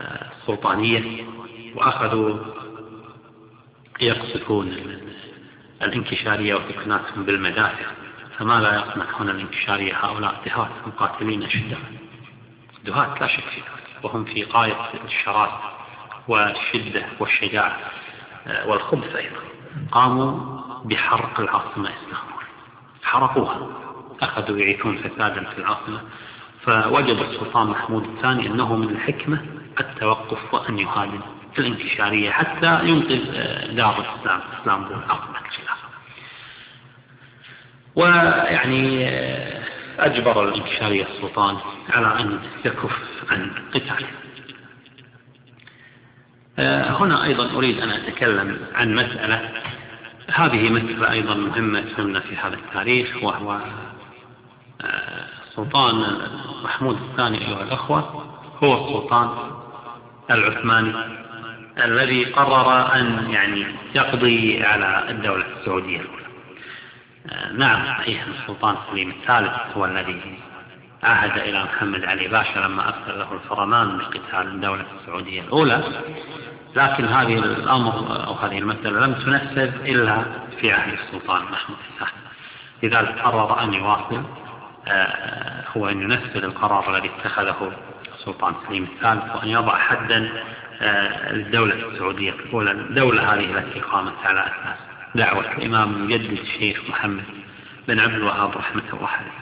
السلطانية وأخذوا يقصفون الانكشارية وسكناتهم بالمدافع، فما لا يصنع هنا الانكشارية هؤلاء دهاة مقاتلين أشداء، دهاة لا شك فيه، وهم في غاية الشراسة والشدة والشجاعة والخبث أيضا. قاموا بحرق العاصمة إسطنبول، حرقوها، أخذوا يعيثون فسادا في العاصمة. فوجد السلطان محمود الثاني أنه من الحكمة التوقف وأن يهاجم في الانكشارية حتى ينقذ دار الإسلام إسلامبول عاصمة الخلافة. ويعني أجبر الانكشارية السلطان على أن يكف عن قتاله. هنا أيضا أريد أن أتكلم عن مسألة، هذه مسألة أيضا مهمة لنا في هذا التاريخ، وهو السلطان محمود الثاني أيها الأخوة هو السلطان العثماني الذي قرر أن يعني يقضي على الدولة السعودية الأولى. نعم صحيح السلطان سليم الثالث هو الذي عهد إلى محمد علي باشا لما أرسل له الفرمان لقتال الدولة السعودية الأولى، لكن هذه الأمر أو هذه المسألة لم تنفذ إلا في عهد السلطان محمود الثاني، لذلك قرر أن يواصل هو أن ينفذ القرار الذي اتخذه السلطان سليم الثالث، وأن يضع حدا للدولة السعودية الأولى، الدولة هذه التي قامت على أساس دعوة الإمام المجدد الشيخ محمد بن عبد الوهاب رحمة الله عليه.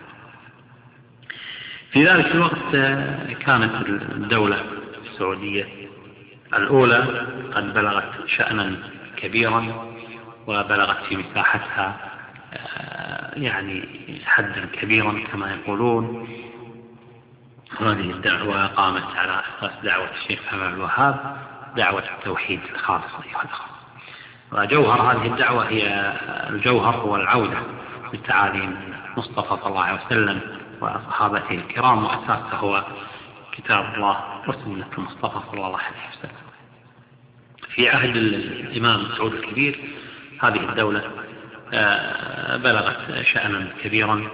في ذلك الوقت كانت الدولة السعودية الأولى قد بلغت شأنا كبيرا، وبلغت في مساحتها يعني حدا كبيرا كما يقولون. هذه الدعوة قامت على أساس دعوة الشيخ محمد بن الوهاب، دعوة التوحيد الخالصة أيها الأخوة. وجوهر هذه الدعوة هي الجوهر هو العودة لتعاليم مصطفى صلى الله عليه وسلم وصحابته الكرام، وأساسه هو كتاب الله وسنة المصطفى صلى الله عليه وسلم. في عهد الإمام سعود الكبير هذه الدولة بلغت شأنا كبيرا،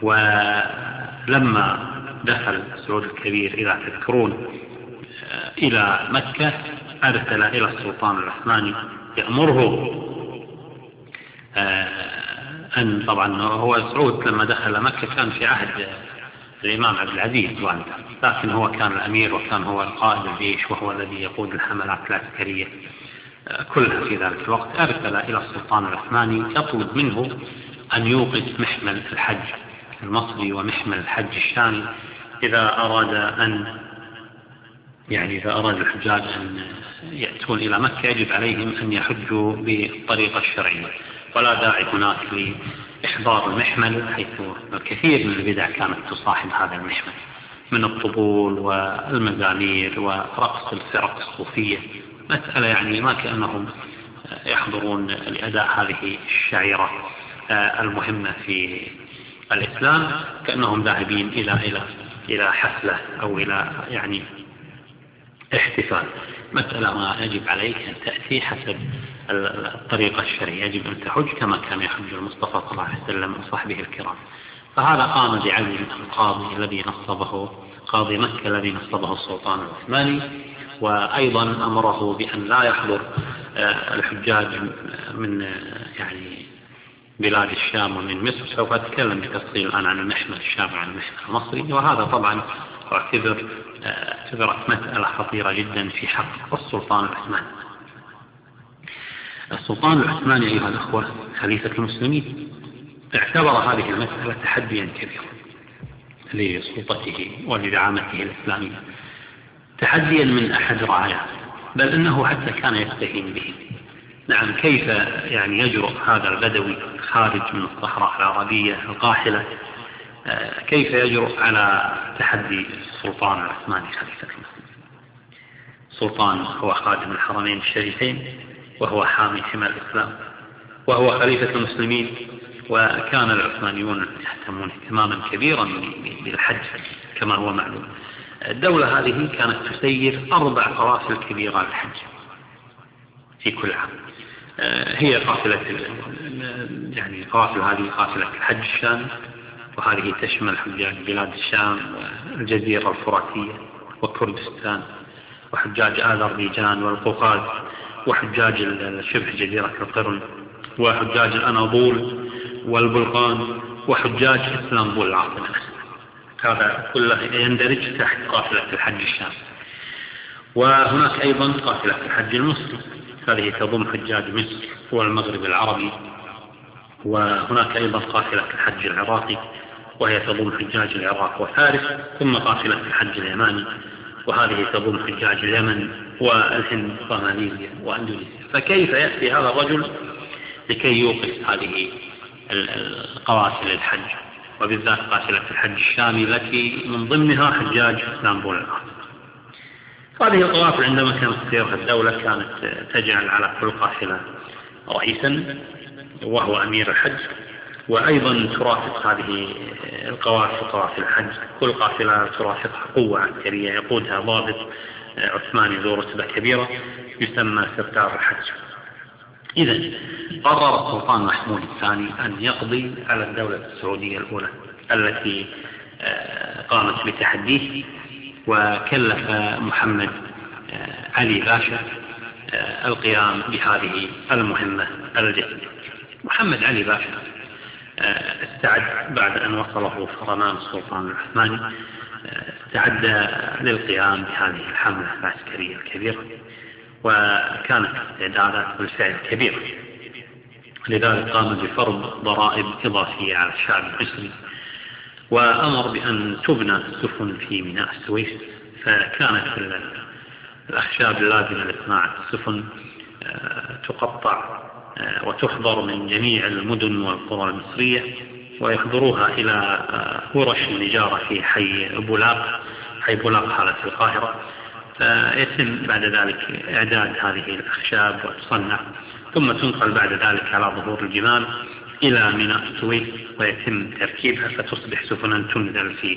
ولما دخل سعود الكبير إذا تذكرون إلى مكة أرسل إلى السلطان العثماني يأمره أن، طبعا هو سعود لما دخل مكة كان في عهد الإمام عبد العزيز والده، لكن هو كان الأمير وكان هو القائد الجيش وهو الذي يقود الحملات العسكرية كلها في ذلك الوقت. أرسل إلى السلطان العثماني يطلب منه أن يوقف محمل الحج المصري ومحمل الحج الشامي إذا أراد أن يعني إذا أراد الحجاج أن يأتون إلى مكة يجب عليهم أن يحجوا بالطريقة الشرعية، ولا داعي هناك لإحضار المحمل، حيث الكثير من البدع كانت تصاحب هذا المحمل من الطبول والمزامير ورقص الفرق الصوفية، مسألة يعني ما كأنهم يحضرون لأداء هذه الشعيرة المهمة في الإسلام، كأنهم ذاهبين إلى إلى إلى حفلة أو إلى يعني احتفال. مسألة ما يجب عليك أن تأتي حسب الطريقة الشرعية، يجب أن تحج كما كان يحج المصطفى صلى الله عليه وسلم وصحبه الكرام. فهذا قام بعزل القاضي الذي نصبه قاضي مكة الذي نصبه السلطان العثماني، وأيضا أمره بأن لا يحضر الحجاج من يعني بلاد الشام ومن مصر. سوف أتكلم بتفصيل الآن عن المحمل الشامي وعن المحمل المصري، وهذا طبعا اعتبر اعتبرت مسألة خطيرة جدا في حق السلطان العثماني. السلطان العثماني أيها الأخوة خليفة المسلمين اعتبر هذه المسألة تحديا كبيرا لسلطته ولدعامته الإسلامية، تحديا من أحد رعاياه، بل إنه حتى كان يستهين به. نعم، كيف يعني يجرؤ هذا البدوي خارج من الصحراء العربية القاحلة، كيف يجرؤ على تحدي السلطان العثماني خليفة المسلمين؟ السلطان هو خادم الحرمين الشريفين، وهو حامي حمى الإسلام، وهو خليفة المسلمين، وكان العثمانيون يهتمون اهتماما كبيرا بالحج كما هو معلوم. الدولة هذه كانت تسير أربع قوافل كبيرة للحج في كل عام. هي قافلة يعني قوافل هذه قافلة الحج الشامي، وهذه تشمل حجاج بلاد الشام والجزيرة الفراتية وكردستان، وحجاج آذربيجان والقوقاز، وحجاج شبه جزيرة القرم وحجاج الأناضول والبلقان وحجاج اسطنبول العاصمة. هذا كله يندرج تحت قافلة الحج الشامي. وهناك أيضا قافلة الحج المصري، هذه تضم حجاج مصر والمغرب العربي. وهناك أيضا قافلة الحج العراقي، وهي تضم حجاج العراق وفارس. ثم قافلة الحج اليماني، وهذه تضم حجاج اليمن والهند وماليزيا وأندونيسيا. فكيف يأتي هذا الرجل لكي يوقف هذه القوافل الحج، وبالذات قافلة الحج الشامي التي من ضمنها حجاج اسطنبول العاصمة؟ هذه القوافل عندما كانت تسيرها الدولة كانت تجعل على كل قافلة رئيسا وهو أمير الحج، وأيضا ترافق هذه القوافل قوافل الحج كل قافلة ترافقها قوة عسكرية يقودها ضابط عثماني ذو رتبة كبيرة يسمى سردار الحج. إذن قرر السلطان محمود الثاني أن يقضي على الدولة السعودية الأولى التي قامت بتحديه، وكلف محمد علي باشا القيام بهذه المهمة الجديدة. محمد علي باشا استعد بعد أن وصله فرمان السلطان العثماني، استعد للقيام بهذه الحملة العسكرية الكبيرة، وكانت استعدادات بالفعل كبيرة. لذلك قام بفرض ضرائب إضافية على الشعب المصري، وأمر بأن تبنى السفن في ميناء السويس. فكانت الأخشاب اللازمة لصناعة السفن تقطع وتحضر من جميع المدن والقرى المصرية، ويحضروها إلى ورش النجارة في حي بولاق حي بولاق هذا في القاهرة. فيتم بعد ذلك إعداد هذه الأخشاب وتصنع، ثم تنقل بعد ذلك على ظهور الجمال إلى ميناء السويس ويتم تركيبها فتصبح سفنا تنزل في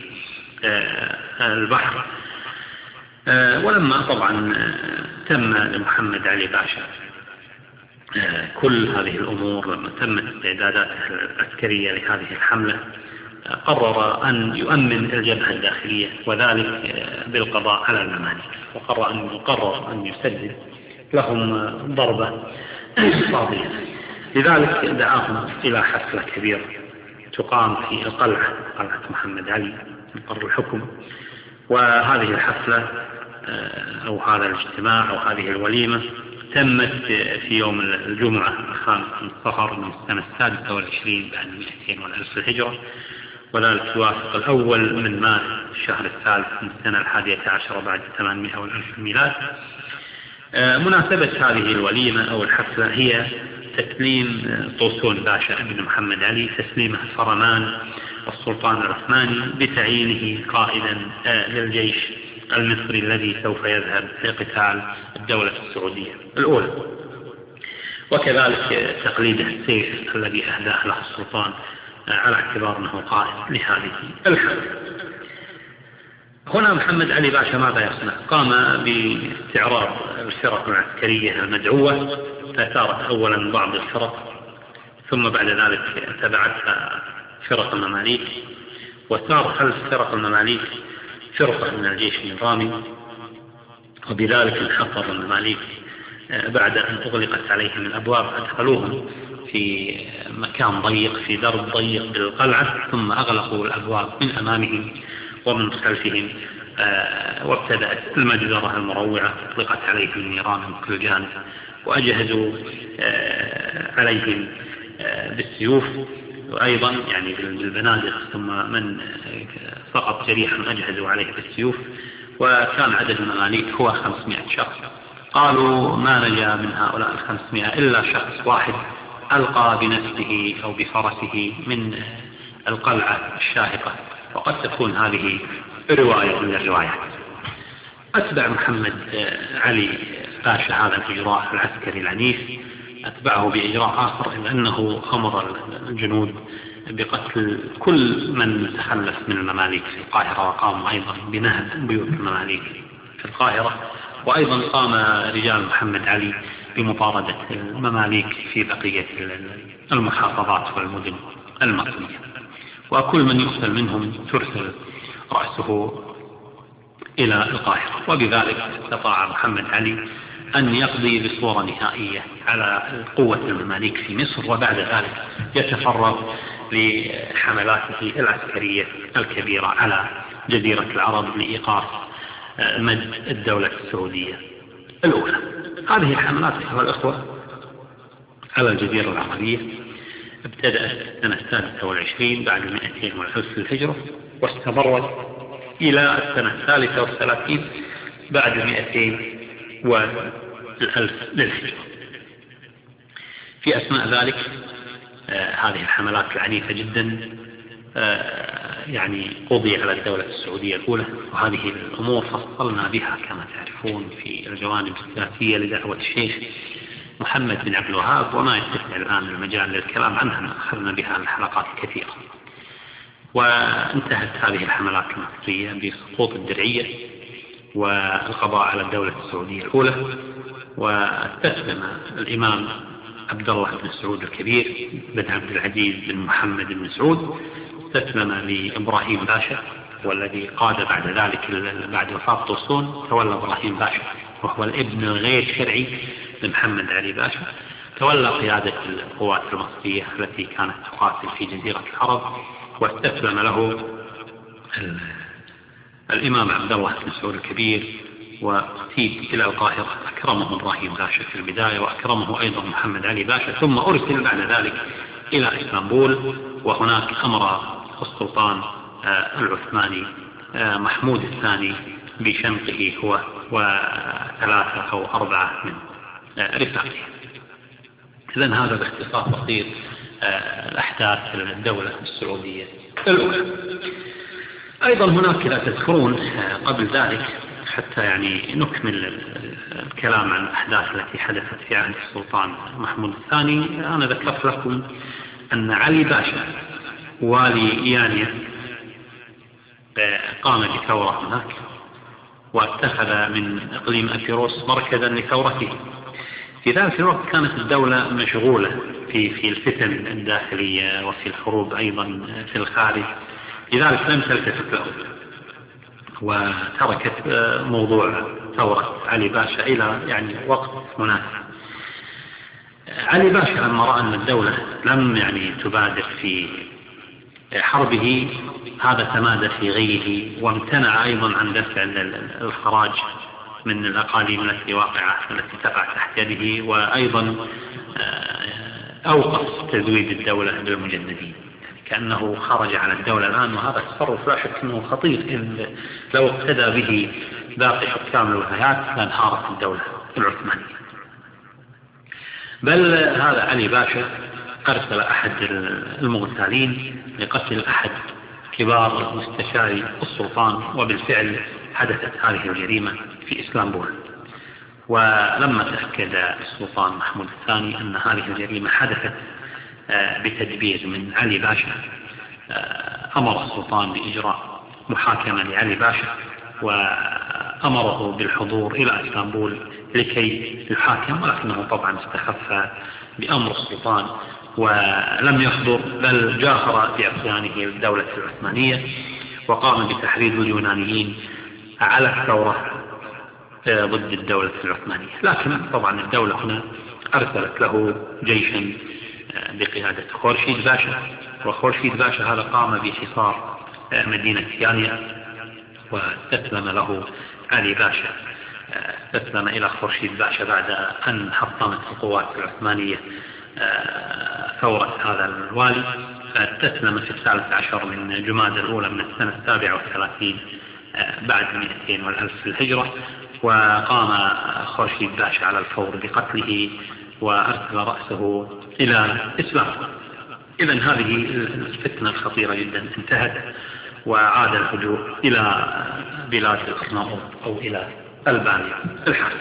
البحر. ولما طبعا تم لمحمد علي باشا كل هذه الأمور، لما تمت استعداداته العسكرية لهذه الحملة، قرر أن يؤمن الجبهة الداخلية، وذلك بالقضاء على المماليك. وقرر أن يقرر أن يسدد لهم ضربة قاضية. لذلك دعاهم إلى حفلة كبيرة تقام في القلعة قلعة محمد علي مقر الحكم. وهذه الحفلة أو هذا الاجتماع أو هذه الوليمة تمت في يوم الجمعة الخامس من صفر من السنة السادسة والعشرين بعد مئتين والألف الهجرة، وذلك يوافق الأول من مارس الشهر الثالث من السنة الحادية عشرة بعد ثمانمائة والألف الميلاد. مناسبة هذه الوليمة أو الحفلة هي تسليم طوسون باشا ابن محمد علي، تسليمه فرمان السلطان العثماني بتعيينه قائدا للجيش المصري الذي سوف يذهب لقتال الدولة السعودية الأولى، وكذلك تقليده السيف الذي أهداه له السلطان على اعتبار أنه قائد لهذه الحرب. هنا محمد علي باشا ماذا يصنع؟ قام باستعراض الفرق العسكرية المدعوة، فثارت أولا بعض الفرق، ثم بعد ذلك تبعتها فرق المماليك، وصار خلف فرق المماليك فرقة من الجيش النظامي، وبذلك انحصر المماليك بعد أن أغلقت عليهم الأبواب. أدخلوهم في مكان ضيق في درب ضيق بالقلعة، ثم أغلقوا الأبواب من أمامهم ومن خلفهم، وابتدأت المجزرة المروعة، أطلقت عليهم النيران من كل جانب، وأجهزوا عليهم بالسيوف وأيضا يعني بالبنادق، ثم من سقط جريحا أجهزوا عليه بالسيوف. وكان عدد المماليك هو خمسمائة شخص. قالوا ما نجا من هؤلاء الخمسمائة إلا شخص واحد ألقى بنفسه أو بفرسه من القلعة الشاهقة، وقد تكون هذه رواية من الروايات. أتبع محمد علي باشا هذا الإجراء العسكري العنيف، أتبعه بإجراء آخر، إلا أنه أمر الجنود بقتل كل من تخلف من المماليك في القاهرة، وقاموا أيضا بنهب بيوت المماليك في القاهرة. وأيضا قام رجال محمد علي بمطاردة المماليك في بقية المحافظات والمدن المصرية، وكل من يقتل منهم ترسل رأسه إلى القاهرة. وبذلك استطاع محمد علي أن يقضي بصورة نهائية على قوة المماليك في مصر، وبعد ذلك يتفرغ لحملاته العسكرية الكبيرة على جزيرة العرب لإيقاف مد الدولة السعودية الأولى. هذه الحملات أيها الأخوة على الجزيرة العربية ابتدأت سنة الثالثة والعشرين بعد مئتين والألف للهجرة، واستمرت إلى السنة الثالثة والثلاثين بعد مئتين والألف للهجرة. في أثناء ذلك آه هذه الحملات العنيفة جدا آه يعني قضي على الدولة السعودية الأولى، وهذه الأمور فصلنا بها كما تعرفون في الجوانب السياسية لدعوة الشيخ محمد بن عبد الوهاب، وما يتسع الآن المجال للكلام عنها، أخذنا بها الحلقات كثيرة. وانتهت هذه الحملات المصرية بسقوط الدرعية والقضاء على الدولة السعودية الأولى، واستسلم الإمام عبد الله بن سعود الكبير بن عبد العزيز بن محمد بن سعود، استسلم لإبراهيم باشا، والذي قاد بعد ذلك بعد وفاة طوسون تولى إبراهيم باشا وهو الابن الغير شرعي لمحمد علي باشا، تولى قيادة القوات المصرية التي كانت تقاتل في جزيرة العرب، واستسلم له الإمام عبد الله بن سعود الكبير واقتيد إلى القاهرة. أكرمه إبراهيم باشا في البداية، وأكرمه أيضا محمد علي باشا، ثم أرسل بعد ذلك إلى إسطنبول، وهناك أمر السلطان العثماني محمود الثاني بشنقه هو وثلاثة أو أربعة من رفاقه. إذن هذا باختصار بسيط الأحداث الدولة السعودية الأولى. أيضا هناك إذا تذكرون قبل ذلك حتى يعني نكمل الكلام عن الأحداث التي حدثت في عهد السلطان محمود الثاني، أنا ذكرت لكم أن علي باشا والي إيانيا قام بثورة هناك، واتخذ من إقليم أفيروس مركزا لثورته. في ذلك الوقت كانت الدولة مشغولة في في الفتن الداخلية وفي الحروب أيضا في الخارج، لذلك لم تلتفت له، وتركت موضوع ثورة علي باشا إلى يعني وقت مناسب. علي باشا لما رأى أن الدولة لم يعني تبادر في حربه، هذا تمادى في غيه، وامتنع أيضا عن دفع الخراج من الأقاليم التي واقعة التي تقع تحت يده، وأيضا أوقف تزويد الدولة بالمجندين، كأنه خرج على الدولة الآن. وهذا التصرف لا شك أنه خطير، إن لو اقتدى به باقي حكام الولايات لانهارت الدولة العثمانية. بل هذا علي باشا أرسل أحد المغتالين لقتل أحد كبار مستشاري السلطان، وبالفعل حدثت هذه الجريمة في إسطنبول. ولما تأكد السلطان محمود الثاني أن هذه الجريمة حدثت بتدبير من علي باشا، أمر السلطان بإجراء محاكمة لعلي باشا، وأمره بالحضور إلى إسطنبول لكي يحاكم، ولكنه طبعا استخف بأمر السلطان ولم يحضر، بل جاهر بعصيانه للدولة العثمانية، وقام بتحريض اليونانيين على الثورة ضد الدولة العثمانية. لكن طبعا الدولة هنا أرسلت له جيشا بقيادة خورشيد باشا، وخورشيد باشا هذا قام بحصار مدينة يانيا، واستسلم له علي باشا، استسلم إلى خورشيد باشا بعد أن حطمت القوات العثمانية ثورة هذا الوالي، فاستسلم في الثالث عشر من جمادى الأولى من السنة السابعة والثلاثين بعد مئتين والألف في الهجرة، وقام خورشيد باشا على الفور بقتله وأرسل رأسه إلى إسلام. إذن هذه الفتنة الخطيرة جدا انتهت، وعاد الهجوء إلى بلاد الأرناؤوط أو إلى ألبانيا الحالية.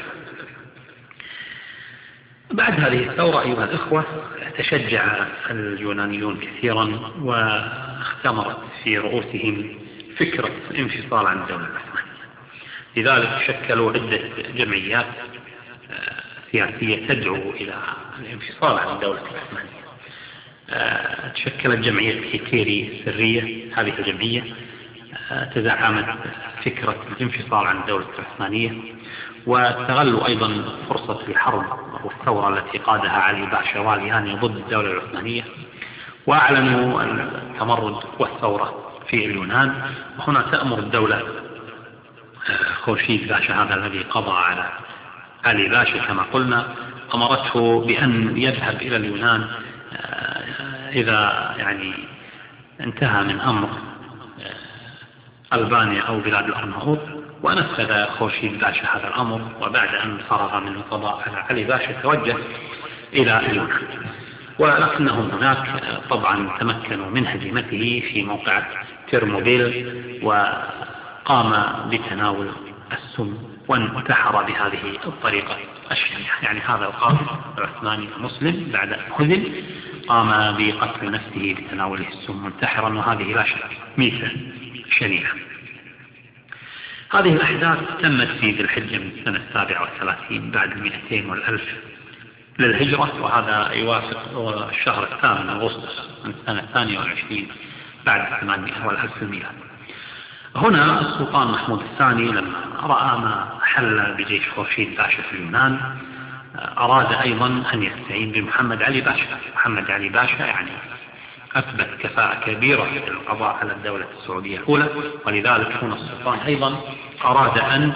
بعد هذه الثورة أيها الإخوة تشجع اليونانيون كثيرا، واختمرت في رؤوسهم فكرة الانفصال عن الدولة العثمانية. لذلك شكلوا عدة جمعيات سياسية تدعو إلى الانفصال عن الدولة العثمانية. تشكلت جمعية هيكيري السرية، هذه الجمعية تزعمت فكرة الانفصال عن الدولة العثمانية، واستغلوا أيضا فرصة الحرب والثورة التي قادها علي باشا والياني ضد الدولة العثمانية، وأعلنوا التمرد والثورة في اليونان. وهنا تأمر الدولة خورشيد باشا هذا الذي قضى على علي باشا كما قلنا، أمرته بأن يذهب إلى اليونان إذا يعني انتهى من أمر ألبانيا أو بلاد الأرناؤوط، ونفذ خورشيد باشا هذا الأمر، وبعد أن فرغ من القضاء على علي باشا توجه إلى اليونان. ولكنهم هناك طبعا تمكنوا من هزيمته في موقع تيرموبيل، وقام بتناول السم وانتحر بهذه الطريقة الشنيعة. يعني هذا القائد العثماني المسلم بعد أن هزم قام بقتل نفسه بتناوله السم منتحرا، وهذه لا شك ميتة شنيعة. هذه الأحداث تمت في ذي الحجة من السنة السابعة والثلاثين بعد المئتين والألف للهجرة، وهذا يوافق الشهر الثامن أغسطس من السنة الثانية والعشرين بعد الثمانمائة والألف الميلاد. هنا السلطان محمود الثاني لما رأى ما حل بجيش خورشيد باشا في اليونان أراد أيضا أن يستعين بمحمد علي باشا. محمد علي باشا يعني أثبت كفاءة كبيرة في القضاء على الدولة السعودية الأولى، ولذلك هنا السلطان أيضا أراد أن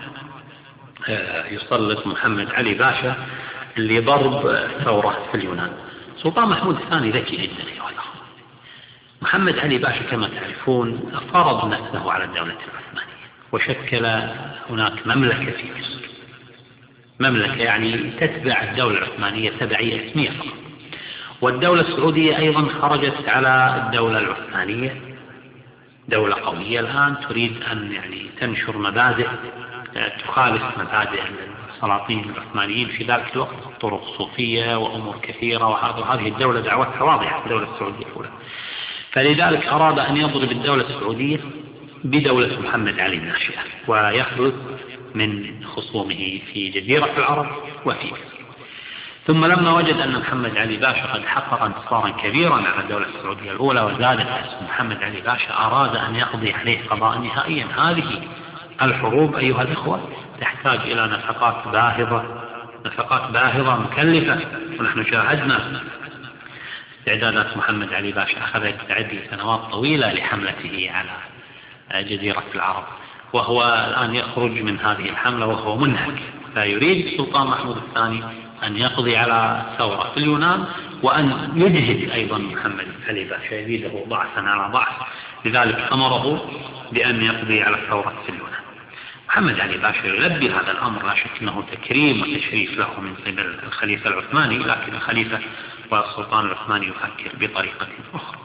يسلط محمد علي باشا لضرب ثورة في اليونان. سلطان محمود الثاني ذكي جدا أيها الأخوة. محمد علي باشا كما تعرفون فرض نفسه على الدولة العثمانية، وشكل هناك مملكة في مصر، مملكة يعني تتبع الدولة العثمانية تبعية اسمية فقط. والدولة السعودية أيضا خرجت على الدولة العثمانية، دولة قوية الآن تريد أن يعني تنشر مبادئ تخالف مبادئ السلاطين العثمانيين في ذلك الوقت، طرق صوفية وأمور كثيرة، وهذه الدولة دعوتها واضحة الدولة السعودية الأولى. فلذلك أراد أن يضرب الدولة السعودية بدولة محمد علي الناشئة ويخلص من خصومه في جزيرة العرب وفي مصر. ثم لما وجد أن محمد علي باشا قد حقق انتصارا كبيرا على الدولة السعودية الأولى وزادت اسم محمد علي باشا، أراد أن يقضي عليه قضاء نهائيا. هذه الحروب أيها الإخوة تحتاج إلى نفقات باهظة، نفقات باهظة مكلفة، ونحن شاهدنا استعدادات محمد علي باشا أخذت تعدي سنوات طويلة لحملته على جزيرة العرب، وهو الآن يخرج من هذه الحملة وهو منهك. فيريد السلطان محمود الثاني أن يقضي على ثورة في اليونان وأن يجهد أيضا محمد علي باشا يزيده ضعفا على ضعف، لذلك أمره بأن يقضي على الثورة في اليونان. محمد علي باشا يلبي هذا الأمر، لا شك أنه تكريم وتشريف له من قبل الخليفة العثماني، لكن الخليفة والسلطان العثماني يفكر بطريقة أخرى.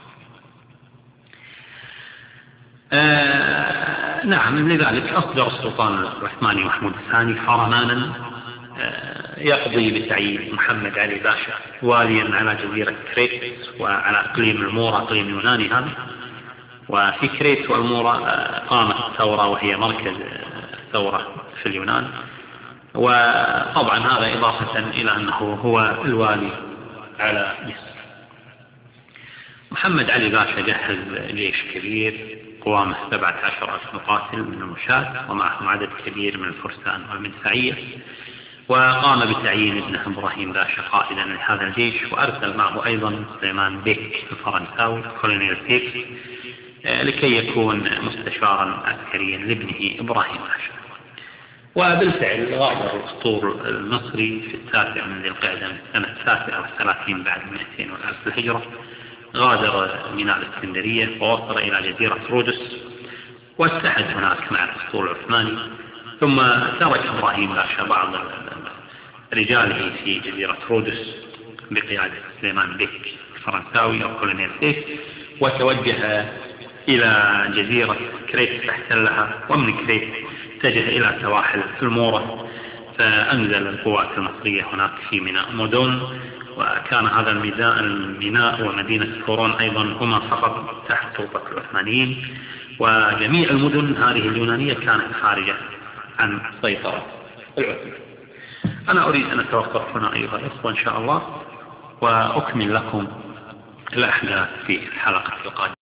آه نعم، لذلك أصدر السلطان العثماني محمود الثاني فرمانا آه يقضي بتعيين محمد علي باشا واليا على جزيرة كريت وعلى إقليم المورا، إقليم يوناني هذا. وفي كريت والمورا آه قامت الثورة وهي مركز الثورة في اليونان، وطبعا هذا إضافة إلى أنه هو الوالي على مصر. محمد علي باشا جهز جيش كبير قوامه سبعة عشر ألف مقاتل من المشاة ومعهم عدد كبير من الفرسان والمدفعية، وقام بتعيين ابنه إبراهيم باشا قائدا لهذا الجيش، وأرسل معه أيضا سليمان بيك الفرنساوي كولونيل بيك لكي يكون مستشارا عسكريا لابنه إبراهيم باشا. وبالفعل غادر الأسطول المصري في التاسع من ذي القعدة من السنة التاسعة والثلاثين بعد المئتين والألف الهجرة، غادر ميناء الإسكندرية ووصل إلى جزيرة رودس واتحد هناك مع الأسطول العثماني. ثم ترك إبراهيم باشا بعض رجاله في جزيرة رودس بقيادة سليمان بيك الفرنساوي أو كولونيل بيك، وتوجه إلى جزيرة كريت فاحتلها، ومن كريت اتجه إلى سواحل المورا، فأنزل القوات المصرية هناك في ميناء مودون. وكان هذا الميناء الميناء ومدينة الفورون أيضا هما فقط تحت سلطة العثمانيين، وجميع المدن هذه اليونانية كانت خارجة عن سيطرة العثمانيين. أنا أريد أن أتوقف هنا أيها الأخوة إن شاء الله، وأكمل لكم الأحداث في الحلقة القادمة.